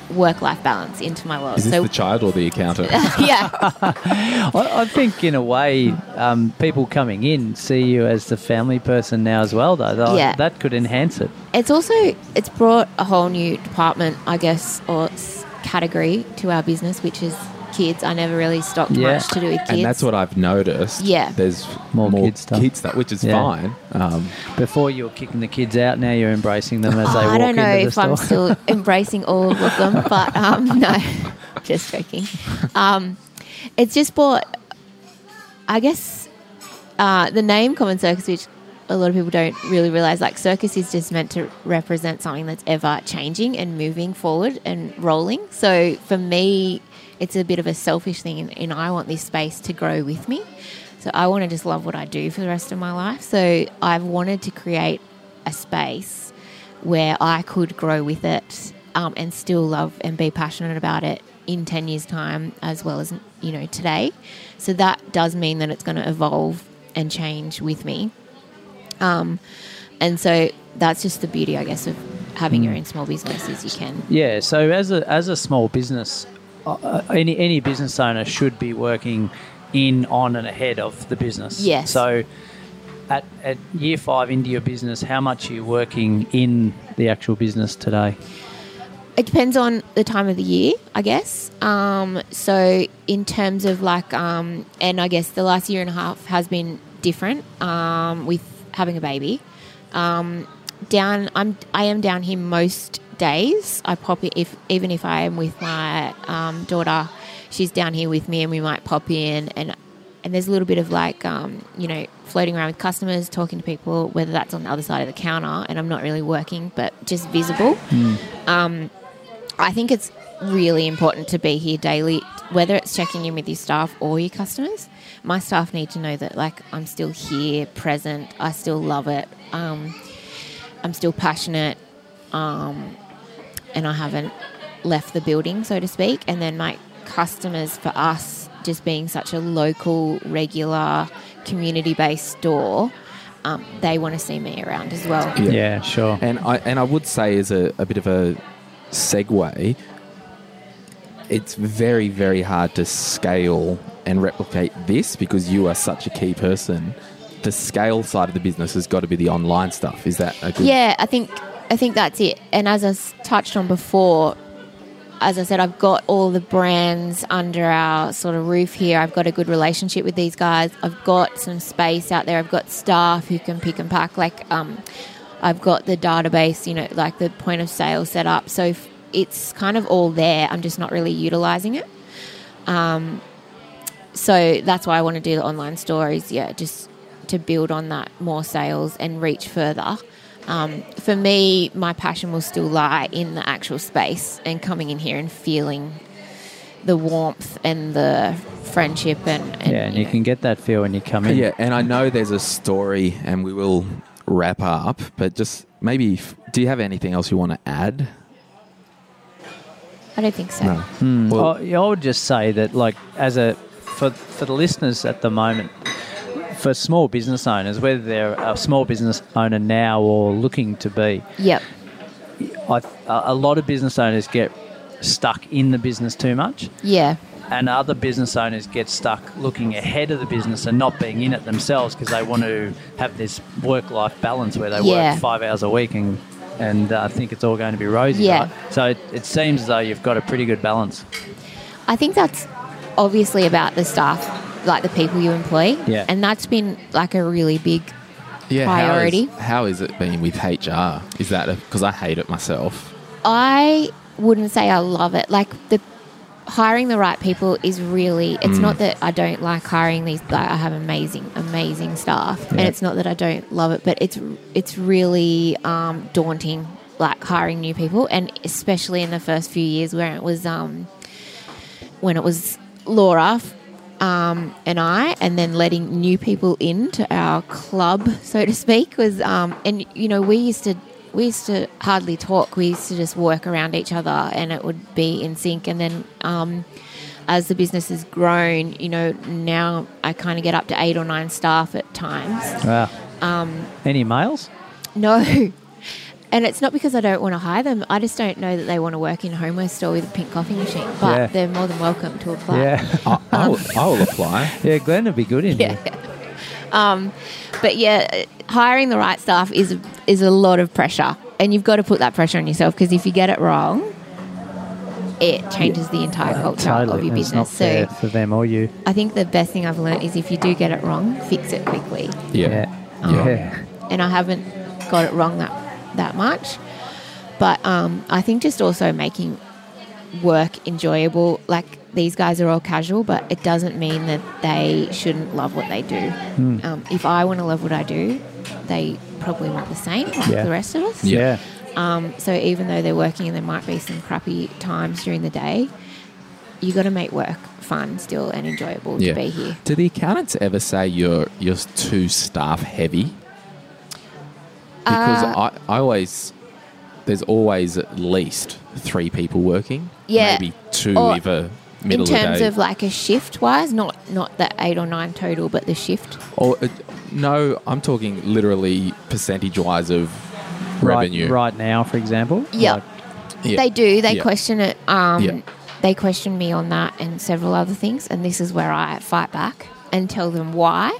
Speaker 4: work-life balance into my world.
Speaker 1: Is this the child or the accountant?
Speaker 4: Yeah.
Speaker 2: I think in a way, people coming in see you as the family person now as well, though.
Speaker 4: Yeah.
Speaker 2: That could enhance it.
Speaker 4: It's brought a whole new department, I guess, or category to our business, which is kids. I never really stopped much to do with kids.
Speaker 1: And that's what I've noticed.
Speaker 4: Yeah.
Speaker 1: There's
Speaker 2: more
Speaker 1: kid
Speaker 2: kid
Speaker 1: stuff, which is fine.
Speaker 2: Before you were kicking the kids out, now you're embracing them as they walk into the store.
Speaker 4: I don't know if I'm still embracing all of them, but no, just joking. It's just bought, I guess, the name Common Circus, which a lot of people don't really realise, like circus is just meant to represent something that's ever changing and moving forward and rolling. So for me, it's a bit of a selfish thing, and I want this space to grow with me. So I want to just love what I do for the rest of my life. So I've wanted to create a space where I could grow with it and still love and be passionate about it in 10 years' time as well as, today. So that does mean that it's going to evolve and change with me. And so that's just the beauty, I guess, of having your own small business is you can.
Speaker 2: Yeah, so as a small business, any business owner should be working in, on and ahead of the business.
Speaker 4: Yes.
Speaker 2: So at year 5 into your business, how much are you working in the actual business today?
Speaker 4: It depends on the time of the year, I guess. So in terms of and I guess the last year and a half has been different with having a baby. I am down here most days. I pop in even if I am with my daughter, she's down here with me, and we might pop in and there's a little bit of floating around with customers, talking to people, whether that's on the other side of the counter, and I'm not really working, but just visible. I think it's really important to be here daily, whether it's checking in with your staff or your customers. My staff need to know that I'm still here, present. I still love it. I'm still passionate, and I haven't left the building, so to speak. And then my customers, for us, just being such a local, regular, community-based store, they want to see me around as well.
Speaker 2: Yeah, sure.
Speaker 1: And I would say, as a bit of a segue, it's very, very hard to scale and replicate this because you are such a key person. The scale side of the business has got to be the online stuff. Is that a good...
Speaker 4: Yeah, I think that's it. And as I touched on before, as I said, I've got all the brands under our sort of roof here. I've got a good relationship with these guys. I've got some space out there. I've got staff who can pick and pack. I've got the database, the point of sale set up. So it's kind of all there. I'm just not really utilising it. So that's why I want to do the online store is, just to build on that, more sales and reach further. For me, my passion will still lie in the actual space and coming in here and feeling the warmth and the friendship. And
Speaker 2: you can get that feel when you come in.
Speaker 1: Yeah, and I know there's a story, and we will wrap up, but just maybe, do you have anything else you want to add?
Speaker 4: I don't think so.
Speaker 1: No.
Speaker 2: Well, I would just say that, for the listeners at the moment, for small business owners, whether they're a small business owner now or looking to be,
Speaker 4: yep,
Speaker 2: a lot of business owners get stuck in the business too much.
Speaker 4: Yeah.
Speaker 2: And other business owners get stuck looking ahead of the business and not being in it themselves because they want to have this work-life balance where they work 5 hours a week and think it's all going to be rosy.
Speaker 4: Yeah.
Speaker 2: Right? So it seems as though you've got a pretty good balance.
Speaker 4: I think that's obviously about the staff, like the people you employ.
Speaker 2: Yeah.
Speaker 4: And that's been a really big priority.
Speaker 1: How is it been with HR? Is that because I hate it myself?
Speaker 4: I wouldn't say I love it. Hiring the right people is really, it's not that I don't like hiring these, I have amazing staff, and it's not that I don't love it, but it's really daunting, hiring new people, and especially in the first few years when it was Laura and I, and then letting new people into our club, so to speak, was, we used to hardly talk. We used to just work around each other and it would be in sync. And then as the business has grown, now I kind of get up to 8 or 9 staff at times.
Speaker 2: Wow. Any males?
Speaker 4: No. And it's not because I don't want to hire them. I just don't know that they want to work in a homeware store with a pink coffee machine. But they're more than welcome to apply.
Speaker 2: Yeah.
Speaker 1: I will apply.
Speaker 2: Yeah, Glenn would be good in here.
Speaker 4: But yeah, hiring the right staff is a lot of pressure. And you've got to put that pressure on yourself, because if you get it wrong, it changes the entire culture of your business.
Speaker 2: It's not fair for them or you.
Speaker 4: I think the best thing I've learned is if you do get it wrong, fix it quickly.
Speaker 1: Yeah.
Speaker 4: And I haven't got it wrong that much. But I think just also making work enjoyable. Like, these guys are all casual, but it doesn't mean that they shouldn't love what they do. If I want to love what I do, they probably want the same, like the rest of us.
Speaker 2: Yeah.
Speaker 4: So even though they're working and there might be some crappy times during the day, you got to make work fun still and enjoyable to be here.
Speaker 1: Do the accountants ever say you're too staff heavy? Because I always, there's always at least 3 people working.
Speaker 4: Yeah.
Speaker 1: Maybe 2
Speaker 4: Or
Speaker 1: if a middle
Speaker 4: in
Speaker 1: of the
Speaker 4: terms
Speaker 1: day.
Speaker 4: of like a shift wise, not the 8 or 9 total, but the shift.
Speaker 1: Or no, I'm talking literally percentage wise of revenue.
Speaker 2: Right now, for example.
Speaker 4: Yeah. They do. They question it.
Speaker 1: Yeah.
Speaker 4: They question me on that and several other things, and this is where I fight back and tell them why.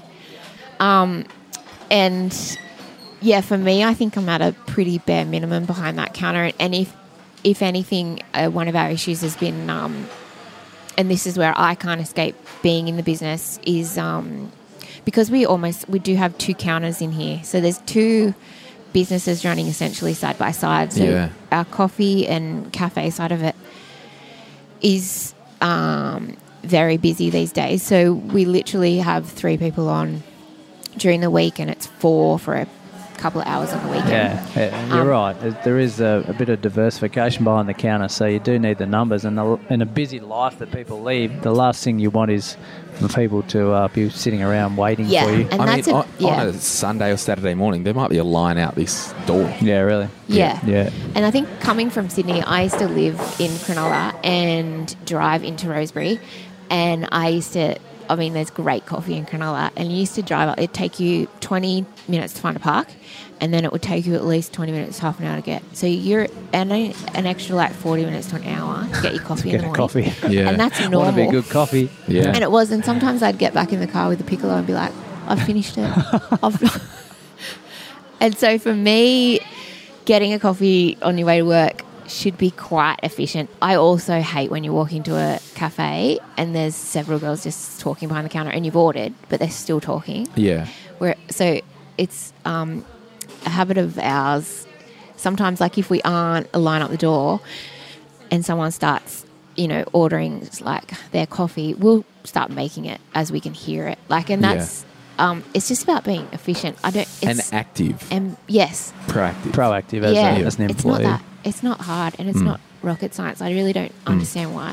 Speaker 4: And yeah, for me, I think I'm at a pretty bare minimum behind that counter. And if anything, one of our issues has been, and this is where I can't escape being in the business, is because we do have 2 counters in here. So there's 2 businesses running essentially side by side. So our coffee and cafe side of it is very busy these days. So we literally have 3 people on during the week, and it's 4 for a couple of hours on the weekend.
Speaker 2: Yeah, you're right. There is a bit of diversification behind the counter, so you do need the numbers. And in a busy life that people lead, the last thing you want is for people to be sitting around waiting for you.
Speaker 4: And
Speaker 1: I mean, on a Sunday or Saturday morning, there might be a line out this door.
Speaker 2: Yeah, really.
Speaker 4: Yeah. And I think coming from Sydney, I used to live in Cronulla and drive into Rosebery, and there's great coffee in Cronulla, and you used to drive up. It'd take you 20 minutes to find a park, and then it would take you at least 20 minutes, half an hour to get. So you're an extra like 40 minutes to an hour to get your coffee in the morning.
Speaker 2: Coffee.
Speaker 1: Yeah.
Speaker 4: And that's normal.
Speaker 2: Want to be good coffee.
Speaker 1: Yeah.
Speaker 4: And it was. And sometimes I'd get back in the car with the piccolo and be like, I've finished it. And so for me, getting a coffee on your way to work should be quite efficient. I also hate when you walk into a cafe and there's several girls just talking behind the counter, and you've ordered, but they're still talking.
Speaker 1: Yeah.
Speaker 4: So it's a habit of ours. Sometimes, like if we aren't a line up the door and someone starts, ordering like their coffee, we'll start making it as we can hear it. And that's it's just about being efficient.
Speaker 1: And active.
Speaker 4: And yes,
Speaker 1: proactive
Speaker 2: as an employee.
Speaker 4: It's not hard, and it's not rocket science. I really don't understand why.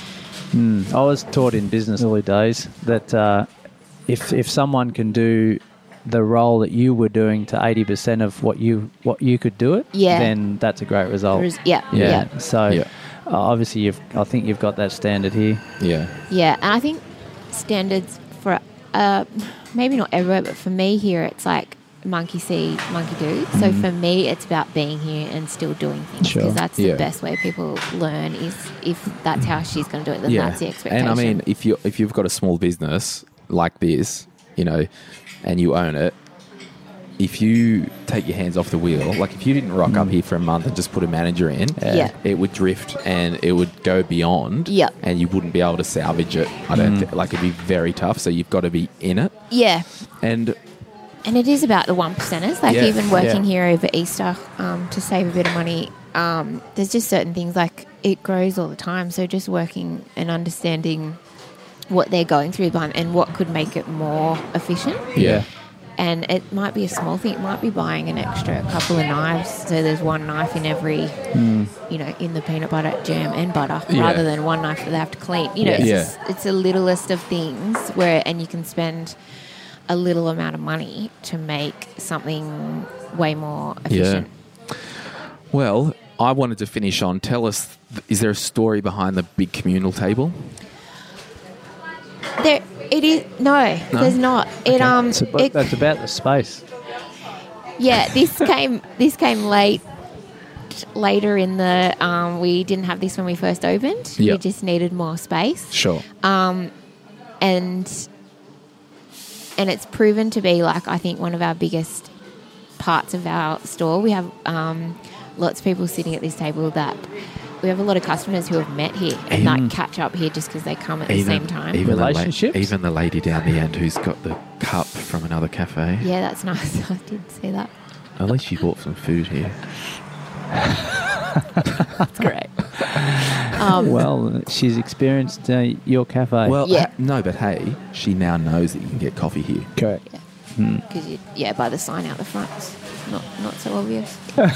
Speaker 2: I was taught in business early days that if someone can do the role that you were doing to 80% of what you could do it, then that's a great result. So obviously I think you've got that standard here.
Speaker 4: Yeah, and I think standards for maybe not everywhere, but for me here, it's like monkey see, monkey do. So for me, it's about being here and still doing things, because that's the best way people learn. Is if that's how she's going to do it, then that's the expectation.
Speaker 1: And I mean, if you've got a small business like this, and you own it, if you take your hands off the wheel, like if you didn't rock up here for a month and just put a manager in, it would drift and it would go beyond, and you wouldn't be able to salvage it. I don't it'd be very tough. So you've got to be in it.
Speaker 4: Yeah.
Speaker 1: And
Speaker 4: it is about the 1%ers. Like even working here over Easter to save a bit of money, there's just certain things, like it grows all the time. So just working and understanding what they're going through and what could make it more efficient.
Speaker 1: Yeah.
Speaker 4: And it might be a small thing. It might be buying an extra couple of knives, so there's one knife in every, in the peanut butter, jam and butter, rather than one knife that they have to clean. It's a littlest of things and you can spend a little amount of money to make something way more efficient.
Speaker 1: Yeah. Well, I wanted to finish on, tell us, is there a story behind the big communal table? There's not.
Speaker 2: That's about the space.
Speaker 4: Yeah, this came late bit later in the. We didn't have this when we first opened.
Speaker 1: Yep.
Speaker 4: We just needed more space.
Speaker 1: Sure.
Speaker 4: And it's proven to be, like, I think one of our biggest parts of our store. We have lots of people sitting at this table that we have a lot of customers who have met here and like catch up here just because they come at the same time.
Speaker 2: Relationships?
Speaker 1: Even the lady down the end who's got the cup from another cafe.
Speaker 4: Yeah, that's nice. I did see that.
Speaker 1: At least you bought some food here.
Speaker 4: That's great.
Speaker 2: Well, she's experienced your cafe.
Speaker 1: Well,
Speaker 4: Yeah.
Speaker 1: no, but hey, she now knows that you can get coffee here.
Speaker 2: correct.
Speaker 4: Because by the sign out the front, it's not so obvious.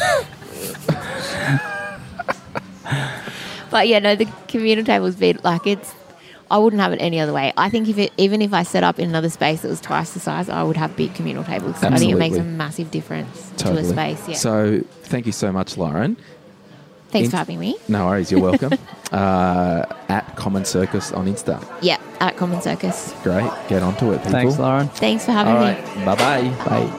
Speaker 4: But yeah, no, the communal table's been like I wouldn't have it any other way. I think even if I set up in another space that was twice the size, I would have big communal tables.
Speaker 1: Absolutely.
Speaker 4: I think it makes a massive difference to a space. Yeah.
Speaker 1: So thank you so much, Lauren.
Speaker 4: Thanks for having me.
Speaker 1: No worries, you're welcome. At Common Circus on Insta.
Speaker 4: Yeah, at Common Circus.
Speaker 1: Great, get onto it, people.
Speaker 2: Thanks, Lauren.
Speaker 4: Thanks for having
Speaker 1: All
Speaker 4: me.
Speaker 1: right, bye-bye.
Speaker 2: Bye.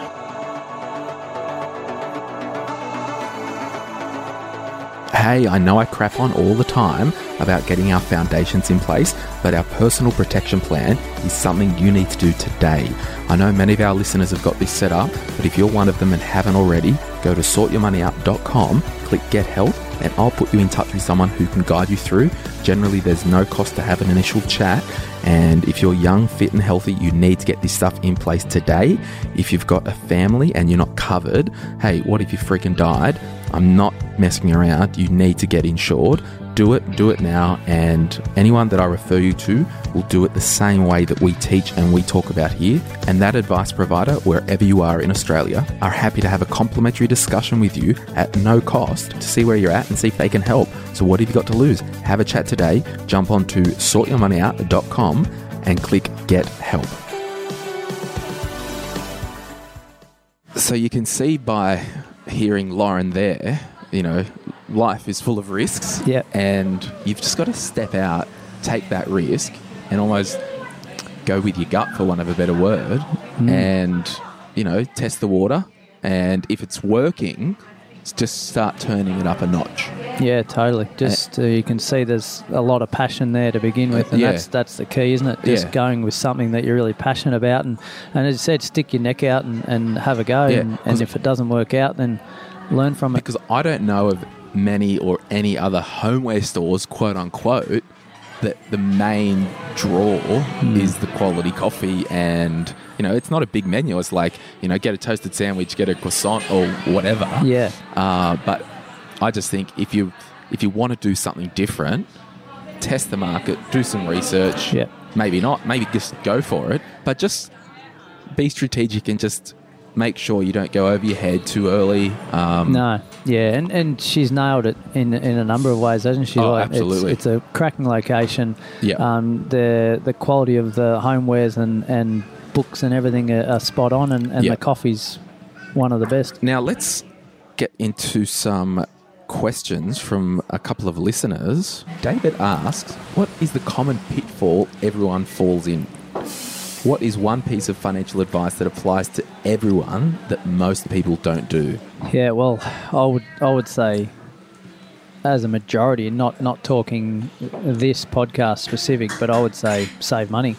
Speaker 1: Hey, I know I crap on all the time about getting our foundations in place, but our personal protection plan is something you need to do today. I know many of our listeners have got this set up, but if you're one of them and haven't already, go to sortyourmoneyout.com, click Get Help, and I'll put you in touch with someone who can guide you through. Generally, there's no cost to have an initial chat, and if you're young, fit and healthy, you need to get this stuff in place today. If you've got a family and you're not covered, hey, what if you freaking died? I'm not messing around. You need to get insured. Do it now, and anyone that I refer you to will do it the same way that we teach and we talk about here. And that advice provider, wherever you are in Australia, are happy to have a complimentary discussion with you at no cost to see where you're at and see if they can help. So what have you got to lose? Have a chat today. Jump on to sortyourmoneyout.com and click Get Help. So you can see by hearing Lauren there, you know, life is full of risks.
Speaker 2: Yeah.
Speaker 1: And you've just got to step out, take that risk, and almost go with your gut, for want of a better word, and, you know, test the water. And if it's working, just start turning it up a notch.
Speaker 2: Yeah, totally. Just you can see there's a lot of passion there to begin with, and
Speaker 1: Yeah.
Speaker 2: that's the key, isn't it? Just going with something that you're really passionate about, and as you said, stick your neck out and have a go.
Speaker 1: Yeah,
Speaker 2: and if it doesn't work out, then learn from it.
Speaker 1: Because I don't know of many or any other homeware stores, quote unquote, that the main draw is the quality coffee. And, you know, it's not a big menu. It's like, you know, get a toasted sandwich, get a croissant or whatever.
Speaker 2: Yeah.
Speaker 1: But I just think if you want to do something different, test the market, do some research.
Speaker 2: Yeah.
Speaker 1: Maybe not. Maybe just go for it. But just be strategic and just make sure you don't go over your head too early.
Speaker 2: No, yeah, and she's nailed it in a number of ways, hasn't she?
Speaker 1: Oh, absolutely.
Speaker 2: It's a cracking location.
Speaker 1: Yeah.
Speaker 2: The quality of the homewares and books and everything are spot on, and
Speaker 1: Yeah.
Speaker 2: the coffee's one of the best.
Speaker 1: Now let's get into some questions from a couple of listeners. David asks, what is the common pitfall everyone falls in? What is one piece of financial advice that applies to everyone that most people don't do?
Speaker 2: Yeah, well, I would say, as a majority, not talking this podcast specific, but I would say save money.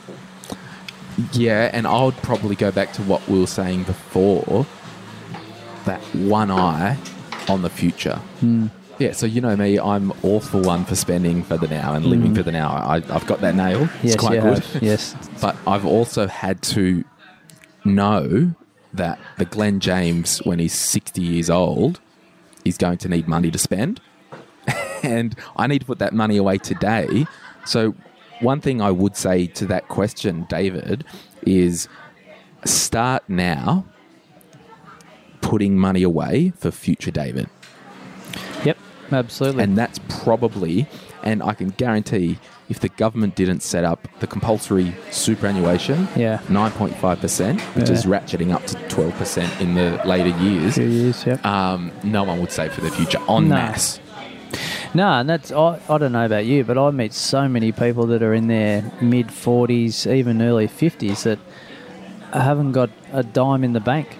Speaker 1: Yeah, and I would probably go back to what we were saying before, that one eye on the future. Yeah, so you know me, I'm all for one for spending for the now and living for the now. I've got that nailed.
Speaker 2: Yes,
Speaker 1: it's quite
Speaker 2: you
Speaker 1: good.
Speaker 2: have. Yes.
Speaker 1: But I've also had to know that the Glenn James, when he's 60 years old, is going to need money to spend. And I need to put that money away today. So one thing I would say to that question, David, is start now putting money away for future David.
Speaker 2: Yep, absolutely.
Speaker 1: And that's probably, and I can guarantee, if the government didn't set up the compulsory superannuation, 9.5%, which is ratcheting up to 12% in the later years,
Speaker 2: 2 years, yep.
Speaker 1: no one would save for their future en masse.
Speaker 2: No, and that's, I don't know about you, but I meet so many people that are in their mid-40s, even early 50s, that haven't got a dime in the bank.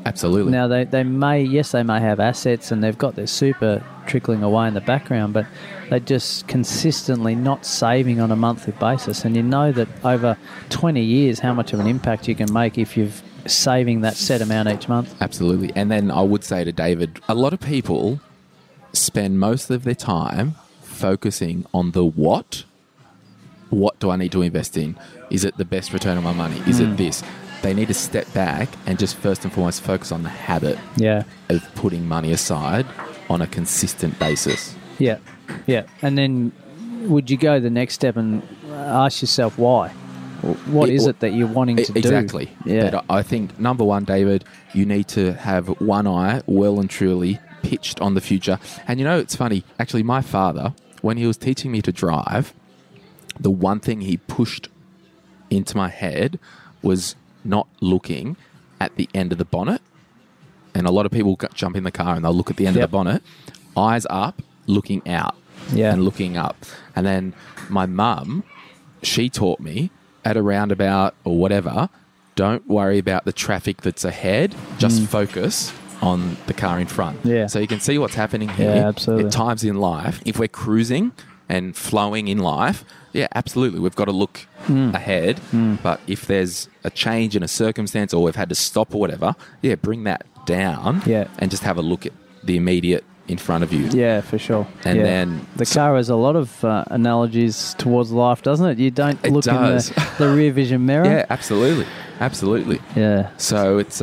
Speaker 1: Absolutely.
Speaker 2: Now, they may have assets and they've got their super trickling away in the background, but they're just consistently not saving on a monthly basis. And you know that over 20 years, how much of an impact you can make if you're saving that set amount each month.
Speaker 1: Absolutely. And then I would say to David, a lot of people spend most of their time focusing on the what. What do I need to invest in? Is it the best return on my money? Is it this? They need to step back and just first and foremost focus on the habit of putting money aside on a consistent basis.
Speaker 2: Yeah, yeah. And then would you go the next step and ask yourself why? What is it that you're wanting to do?
Speaker 1: Exactly.
Speaker 2: Yeah.
Speaker 1: But I think, number one, David, you need to have one eye well and truly pitched on the future. And you know, it's funny. Actually, my father, when he was teaching me to drive, the one thing he pushed into my head was not looking at the end of the bonnet. And a lot of people jump in the car and they'll look at the end of the bonnet. Eyes up, looking out and looking up. And then my mum, she taught me at a roundabout or whatever, don't worry about the traffic that's ahead. Just focus on the car in front.
Speaker 2: Yeah.
Speaker 1: So you can see what's happening here.
Speaker 2: Yeah, absolutely.
Speaker 1: At times in life, if we're cruising and flowing in life, yeah, absolutely. We've got to look ahead. But if there's a change in a circumstance or we've had to stop or whatever, bring that down and just have a look at the immediate in front of you.
Speaker 2: Yeah, for sure.
Speaker 1: And then
Speaker 2: the car has a lot of analogies towards life, doesn't it? You don't look in the rear vision mirror.
Speaker 1: Yeah, absolutely. Absolutely.
Speaker 2: Yeah.
Speaker 1: So it's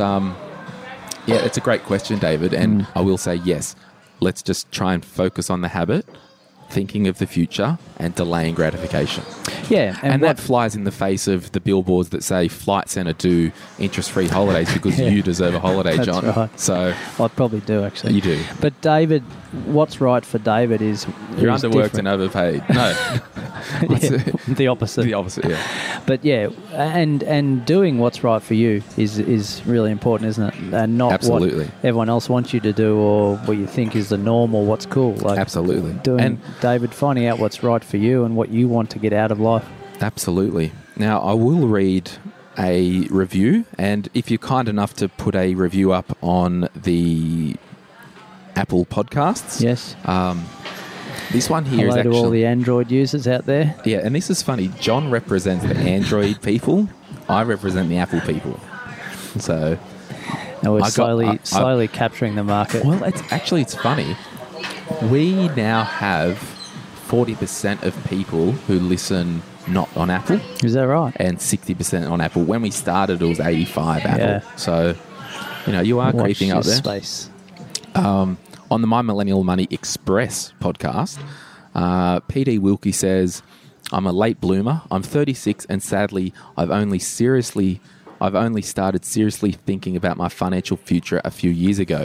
Speaker 1: it's a great question, David, and I will say yes. Let's just try and focus on the habit, thinking of the future, and delaying gratification.
Speaker 2: Yeah.
Speaker 1: And that flies in the face of the billboards that say Flight Centre do interest-free holidays because you deserve a holiday,
Speaker 2: That's
Speaker 1: John.
Speaker 2: Right.
Speaker 1: So
Speaker 2: I probably do, actually.
Speaker 1: You do.
Speaker 2: But David, what's right for David is
Speaker 1: you're underworked and overpaid. No.
Speaker 2: The opposite.
Speaker 1: The opposite, yeah.
Speaker 2: But and doing what's right for you is really important, isn't it? And not
Speaker 1: Absolutely.
Speaker 2: what everyone else wants you to do or what you think is the norm or what's cool. Like
Speaker 1: Absolutely.
Speaker 2: David, finding out what's right for you and what you want to get out of life.
Speaker 1: Absolutely. Now, I will read a review, and if you're kind enough to put a review up on the Apple Podcasts.
Speaker 2: Yes.
Speaker 1: This one here
Speaker 2: Hello
Speaker 1: is actually...
Speaker 2: to all the Android users out there.
Speaker 1: Yeah, and this is funny. John represents the Android people. I represent the Apple people. So...
Speaker 2: Now we're slowly capturing the market.
Speaker 1: Well, it's funny. We now have 40% of people who listen not on Apple.
Speaker 2: Is that right?
Speaker 1: And 60% on Apple. When we started, it was 85 Apple.
Speaker 2: Yeah.
Speaker 1: So, you are creeping up there.
Speaker 2: Space.
Speaker 1: On the My Millennial Money Express podcast, PD Wilkie says, I'm a late bloomer. I'm 36 and sadly, I've only started seriously thinking about my financial future a few years ago.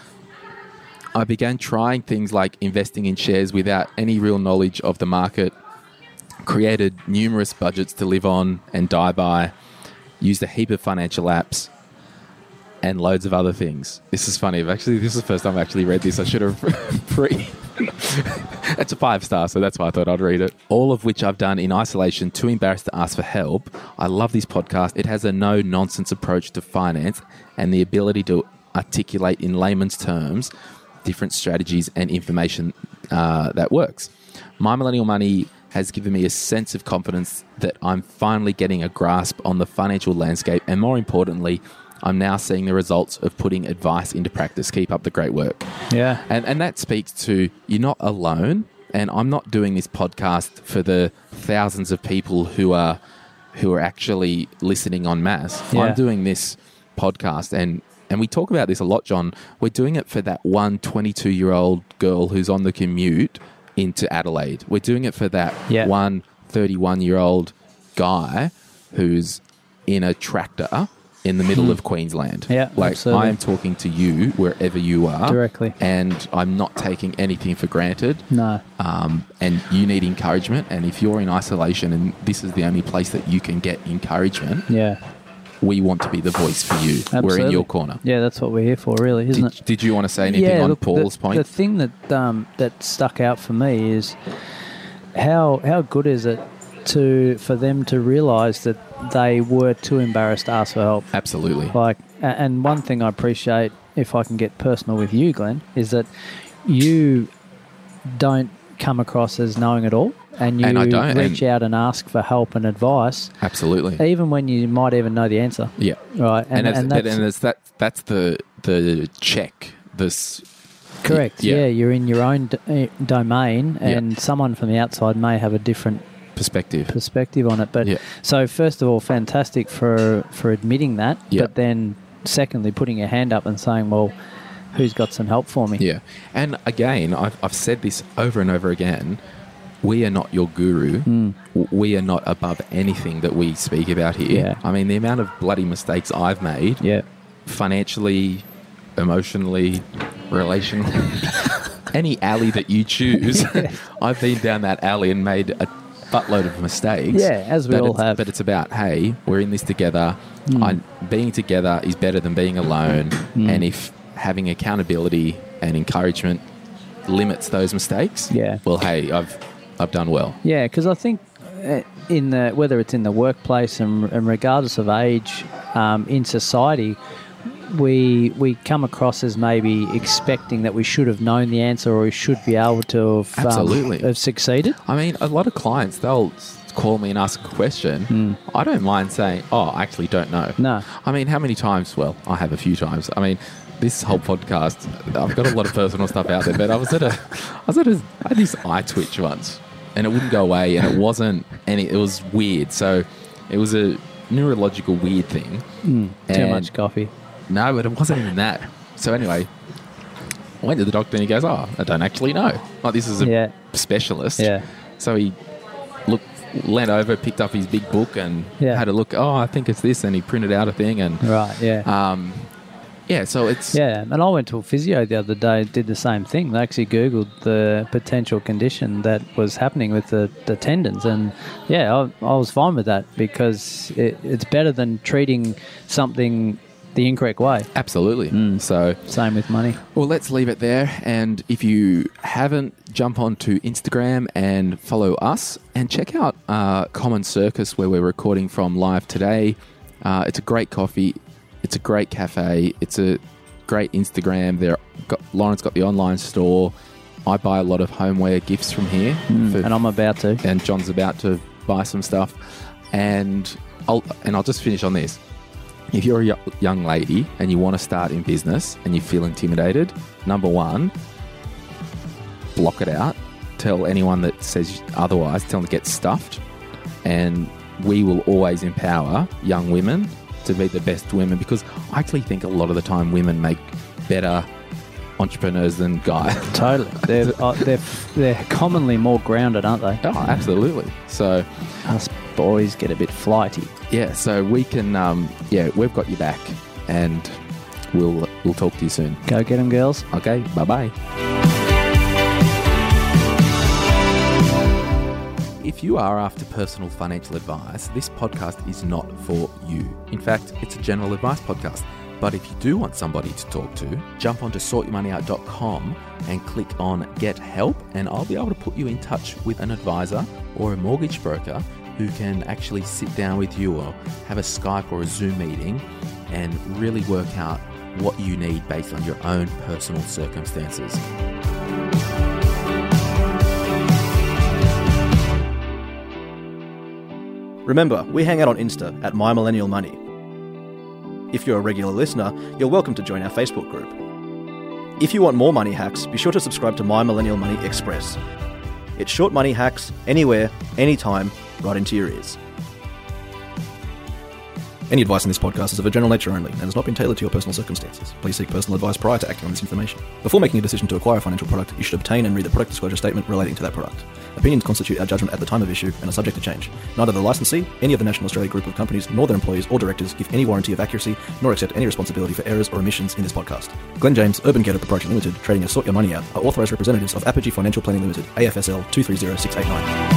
Speaker 1: I began trying things like investing in shares without any real knowledge of the market, created numerous budgets to live on and die by, used a heap of financial apps, and loads of other things. This is funny. This is the first time I've actually read this. I should have It's a 5-star, so that's why I thought I'd read it. All of which I've done in isolation, too embarrassed to ask for help. I love this podcast. It has a no-nonsense approach to finance and the ability to articulate in layman's terms different strategies and information that works. My Millennial Money has given me a sense of confidence that I'm finally getting a grasp on the financial landscape, and more importantly, I'm now seeing the results of putting advice into practice. Keep up the great work.
Speaker 2: Yeah.
Speaker 1: And that speaks to you're not alone, and I'm not doing this podcast for the thousands of people who are actually listening en masse.
Speaker 2: Yeah.
Speaker 1: I'm doing this podcast, and we talk about this a lot, John. We're doing it for that one 22-year-old girl who's on the commute into Adelaide. We're doing it for that one 31-year-old guy who's in a tractor in the middle of Queensland.
Speaker 2: Yeah, absolutely.
Speaker 1: I am talking to you wherever you are.
Speaker 2: Directly.
Speaker 1: And I'm not taking anything for granted.
Speaker 2: No.
Speaker 1: And you need encouragement. And if you're in isolation and this is the only place that you can get encouragement, we want to be the voice for you.
Speaker 2: Absolutely.
Speaker 1: We're in your corner.
Speaker 2: Yeah, that's what we're here for, really, isn't it?
Speaker 1: Did you want to say anything on Paul's point?
Speaker 2: The thing that stuck out for me is how good is it for them to realise that they were too embarrassed to ask for help.
Speaker 1: Absolutely.
Speaker 2: Like, And one thing I appreciate, if I can get personal with you, Glenn, is that you don't come across as knowing it all, and you reach out and ask for help and advice.
Speaker 1: Absolutely.
Speaker 2: Even when you might even know the answer.
Speaker 1: Yeah.
Speaker 2: Right.
Speaker 1: That's the check. This.
Speaker 2: Correct. Yeah. You're in your own domain, and someone from the outside may have a different perspective on it. But so first of all, fantastic for admitting that. But then secondly, putting your hand up and saying, well, who's got some help for me?
Speaker 1: Yeah. And again, I've said this over and over again. We are not your guru. We are not above anything that we speak about here.
Speaker 2: Yeah.
Speaker 1: I mean, the amount of bloody mistakes I've made, financially, emotionally, relationally, any alley that you choose, I've been down that alley and made a buttload of mistakes.
Speaker 2: Yeah, as we all have.
Speaker 1: But it's about, hey, we're in this together. Being together is better than being alone. And if having accountability and encouragement limits those mistakes, well, hey, I've done well.
Speaker 2: Yeah, because I think whether it's in the workplace and regardless of age, in society, we come across as maybe expecting that we should have known the answer or we should be able to have succeeded.
Speaker 1: I mean, a lot of clients, they'll call me and ask a question. I don't mind saying, I actually don't know.
Speaker 2: No.
Speaker 1: I mean, how many times? Well, I have a few times. I mean, this whole podcast, I've got a lot of personal stuff out there, but I had this eye twitch once and it wouldn't go away, and it was weird. So it was a neurological weird thing.
Speaker 2: Too much coffee.
Speaker 1: No, but it wasn't even that. So anyway, I went to the doctor and he goes, I don't actually know. Like, this is a specialist.
Speaker 2: Yeah.
Speaker 1: So he leant over, picked up his big book and had a look. I think it's this. And he printed out a thing. And so it's...
Speaker 2: Yeah, and I went to a physio the other day, did the same thing. They actually Googled the potential condition that was happening with the tendons. And, I was fine with that because it's better than treating something the incorrect way.
Speaker 1: Absolutely. So
Speaker 2: same with money.
Speaker 1: Well, let's leave it there. And if you haven't, jump onto Instagram and follow us and check out Common Circus, where we're recording from live today. It's a great coffee. It's a great cafe. It's a great Instagram. Lauren's got the online store. I buy a lot of homeware gifts from here.
Speaker 2: And I'm about to.
Speaker 1: And John's about to buy some stuff. And I'll just finish on this. If you're a young lady and you want to start in business and you feel intimidated, number one, block it out. Tell anyone that says otherwise, tell them to get stuffed. And we will always empower young women to be the best women, because I actually think a lot of the time women make better entrepreneurs than guys.
Speaker 2: Totally. They're commonly more grounded, aren't they?
Speaker 1: Oh, absolutely. So
Speaker 2: us boys get a bit flighty.
Speaker 1: Yeah, so we can, we've got you back, and we'll talk to you soon.
Speaker 2: Go get them, girls.
Speaker 1: Okay, bye-bye. If you are after personal financial advice, this podcast is not for you. In fact, it's a general advice podcast. But if you do want somebody to talk to, jump onto sortyourmoneyout.com and click on Get Help, and I'll be able to put you in touch with an advisor or a mortgage broker who can actually sit down with you or have a Skype or a Zoom meeting and really work out what you need based on your own personal circumstances.
Speaker 3: Remember, we hang out on Insta at My Millennial Money. If you're a regular listener, you're welcome to join our Facebook group. If you want more money hacks, be sure to subscribe to My Millennial Money Express. It's short money hacks, anywhere, anytime, right into your ears. Any advice in this podcast is of a general nature only and has not been tailored to your personal circumstances. Please seek personal advice prior to acting on this information. Before making a decision to acquire a financial product, you should obtain and read the product disclosure statement relating to that product. Opinions constitute our judgment at the time of issue and are subject to change. Neither the licensee, any of the National Australia Group of Companies, nor their employees or directors give any warranty of accuracy, nor accept any responsibility for errors or omissions in this podcast. Glenn James, Urban Ghetto Proprietary Limited, trading as Sort Your Money Out, are authorised representatives of Apogee Financial Planning Limited, AFSL 230689.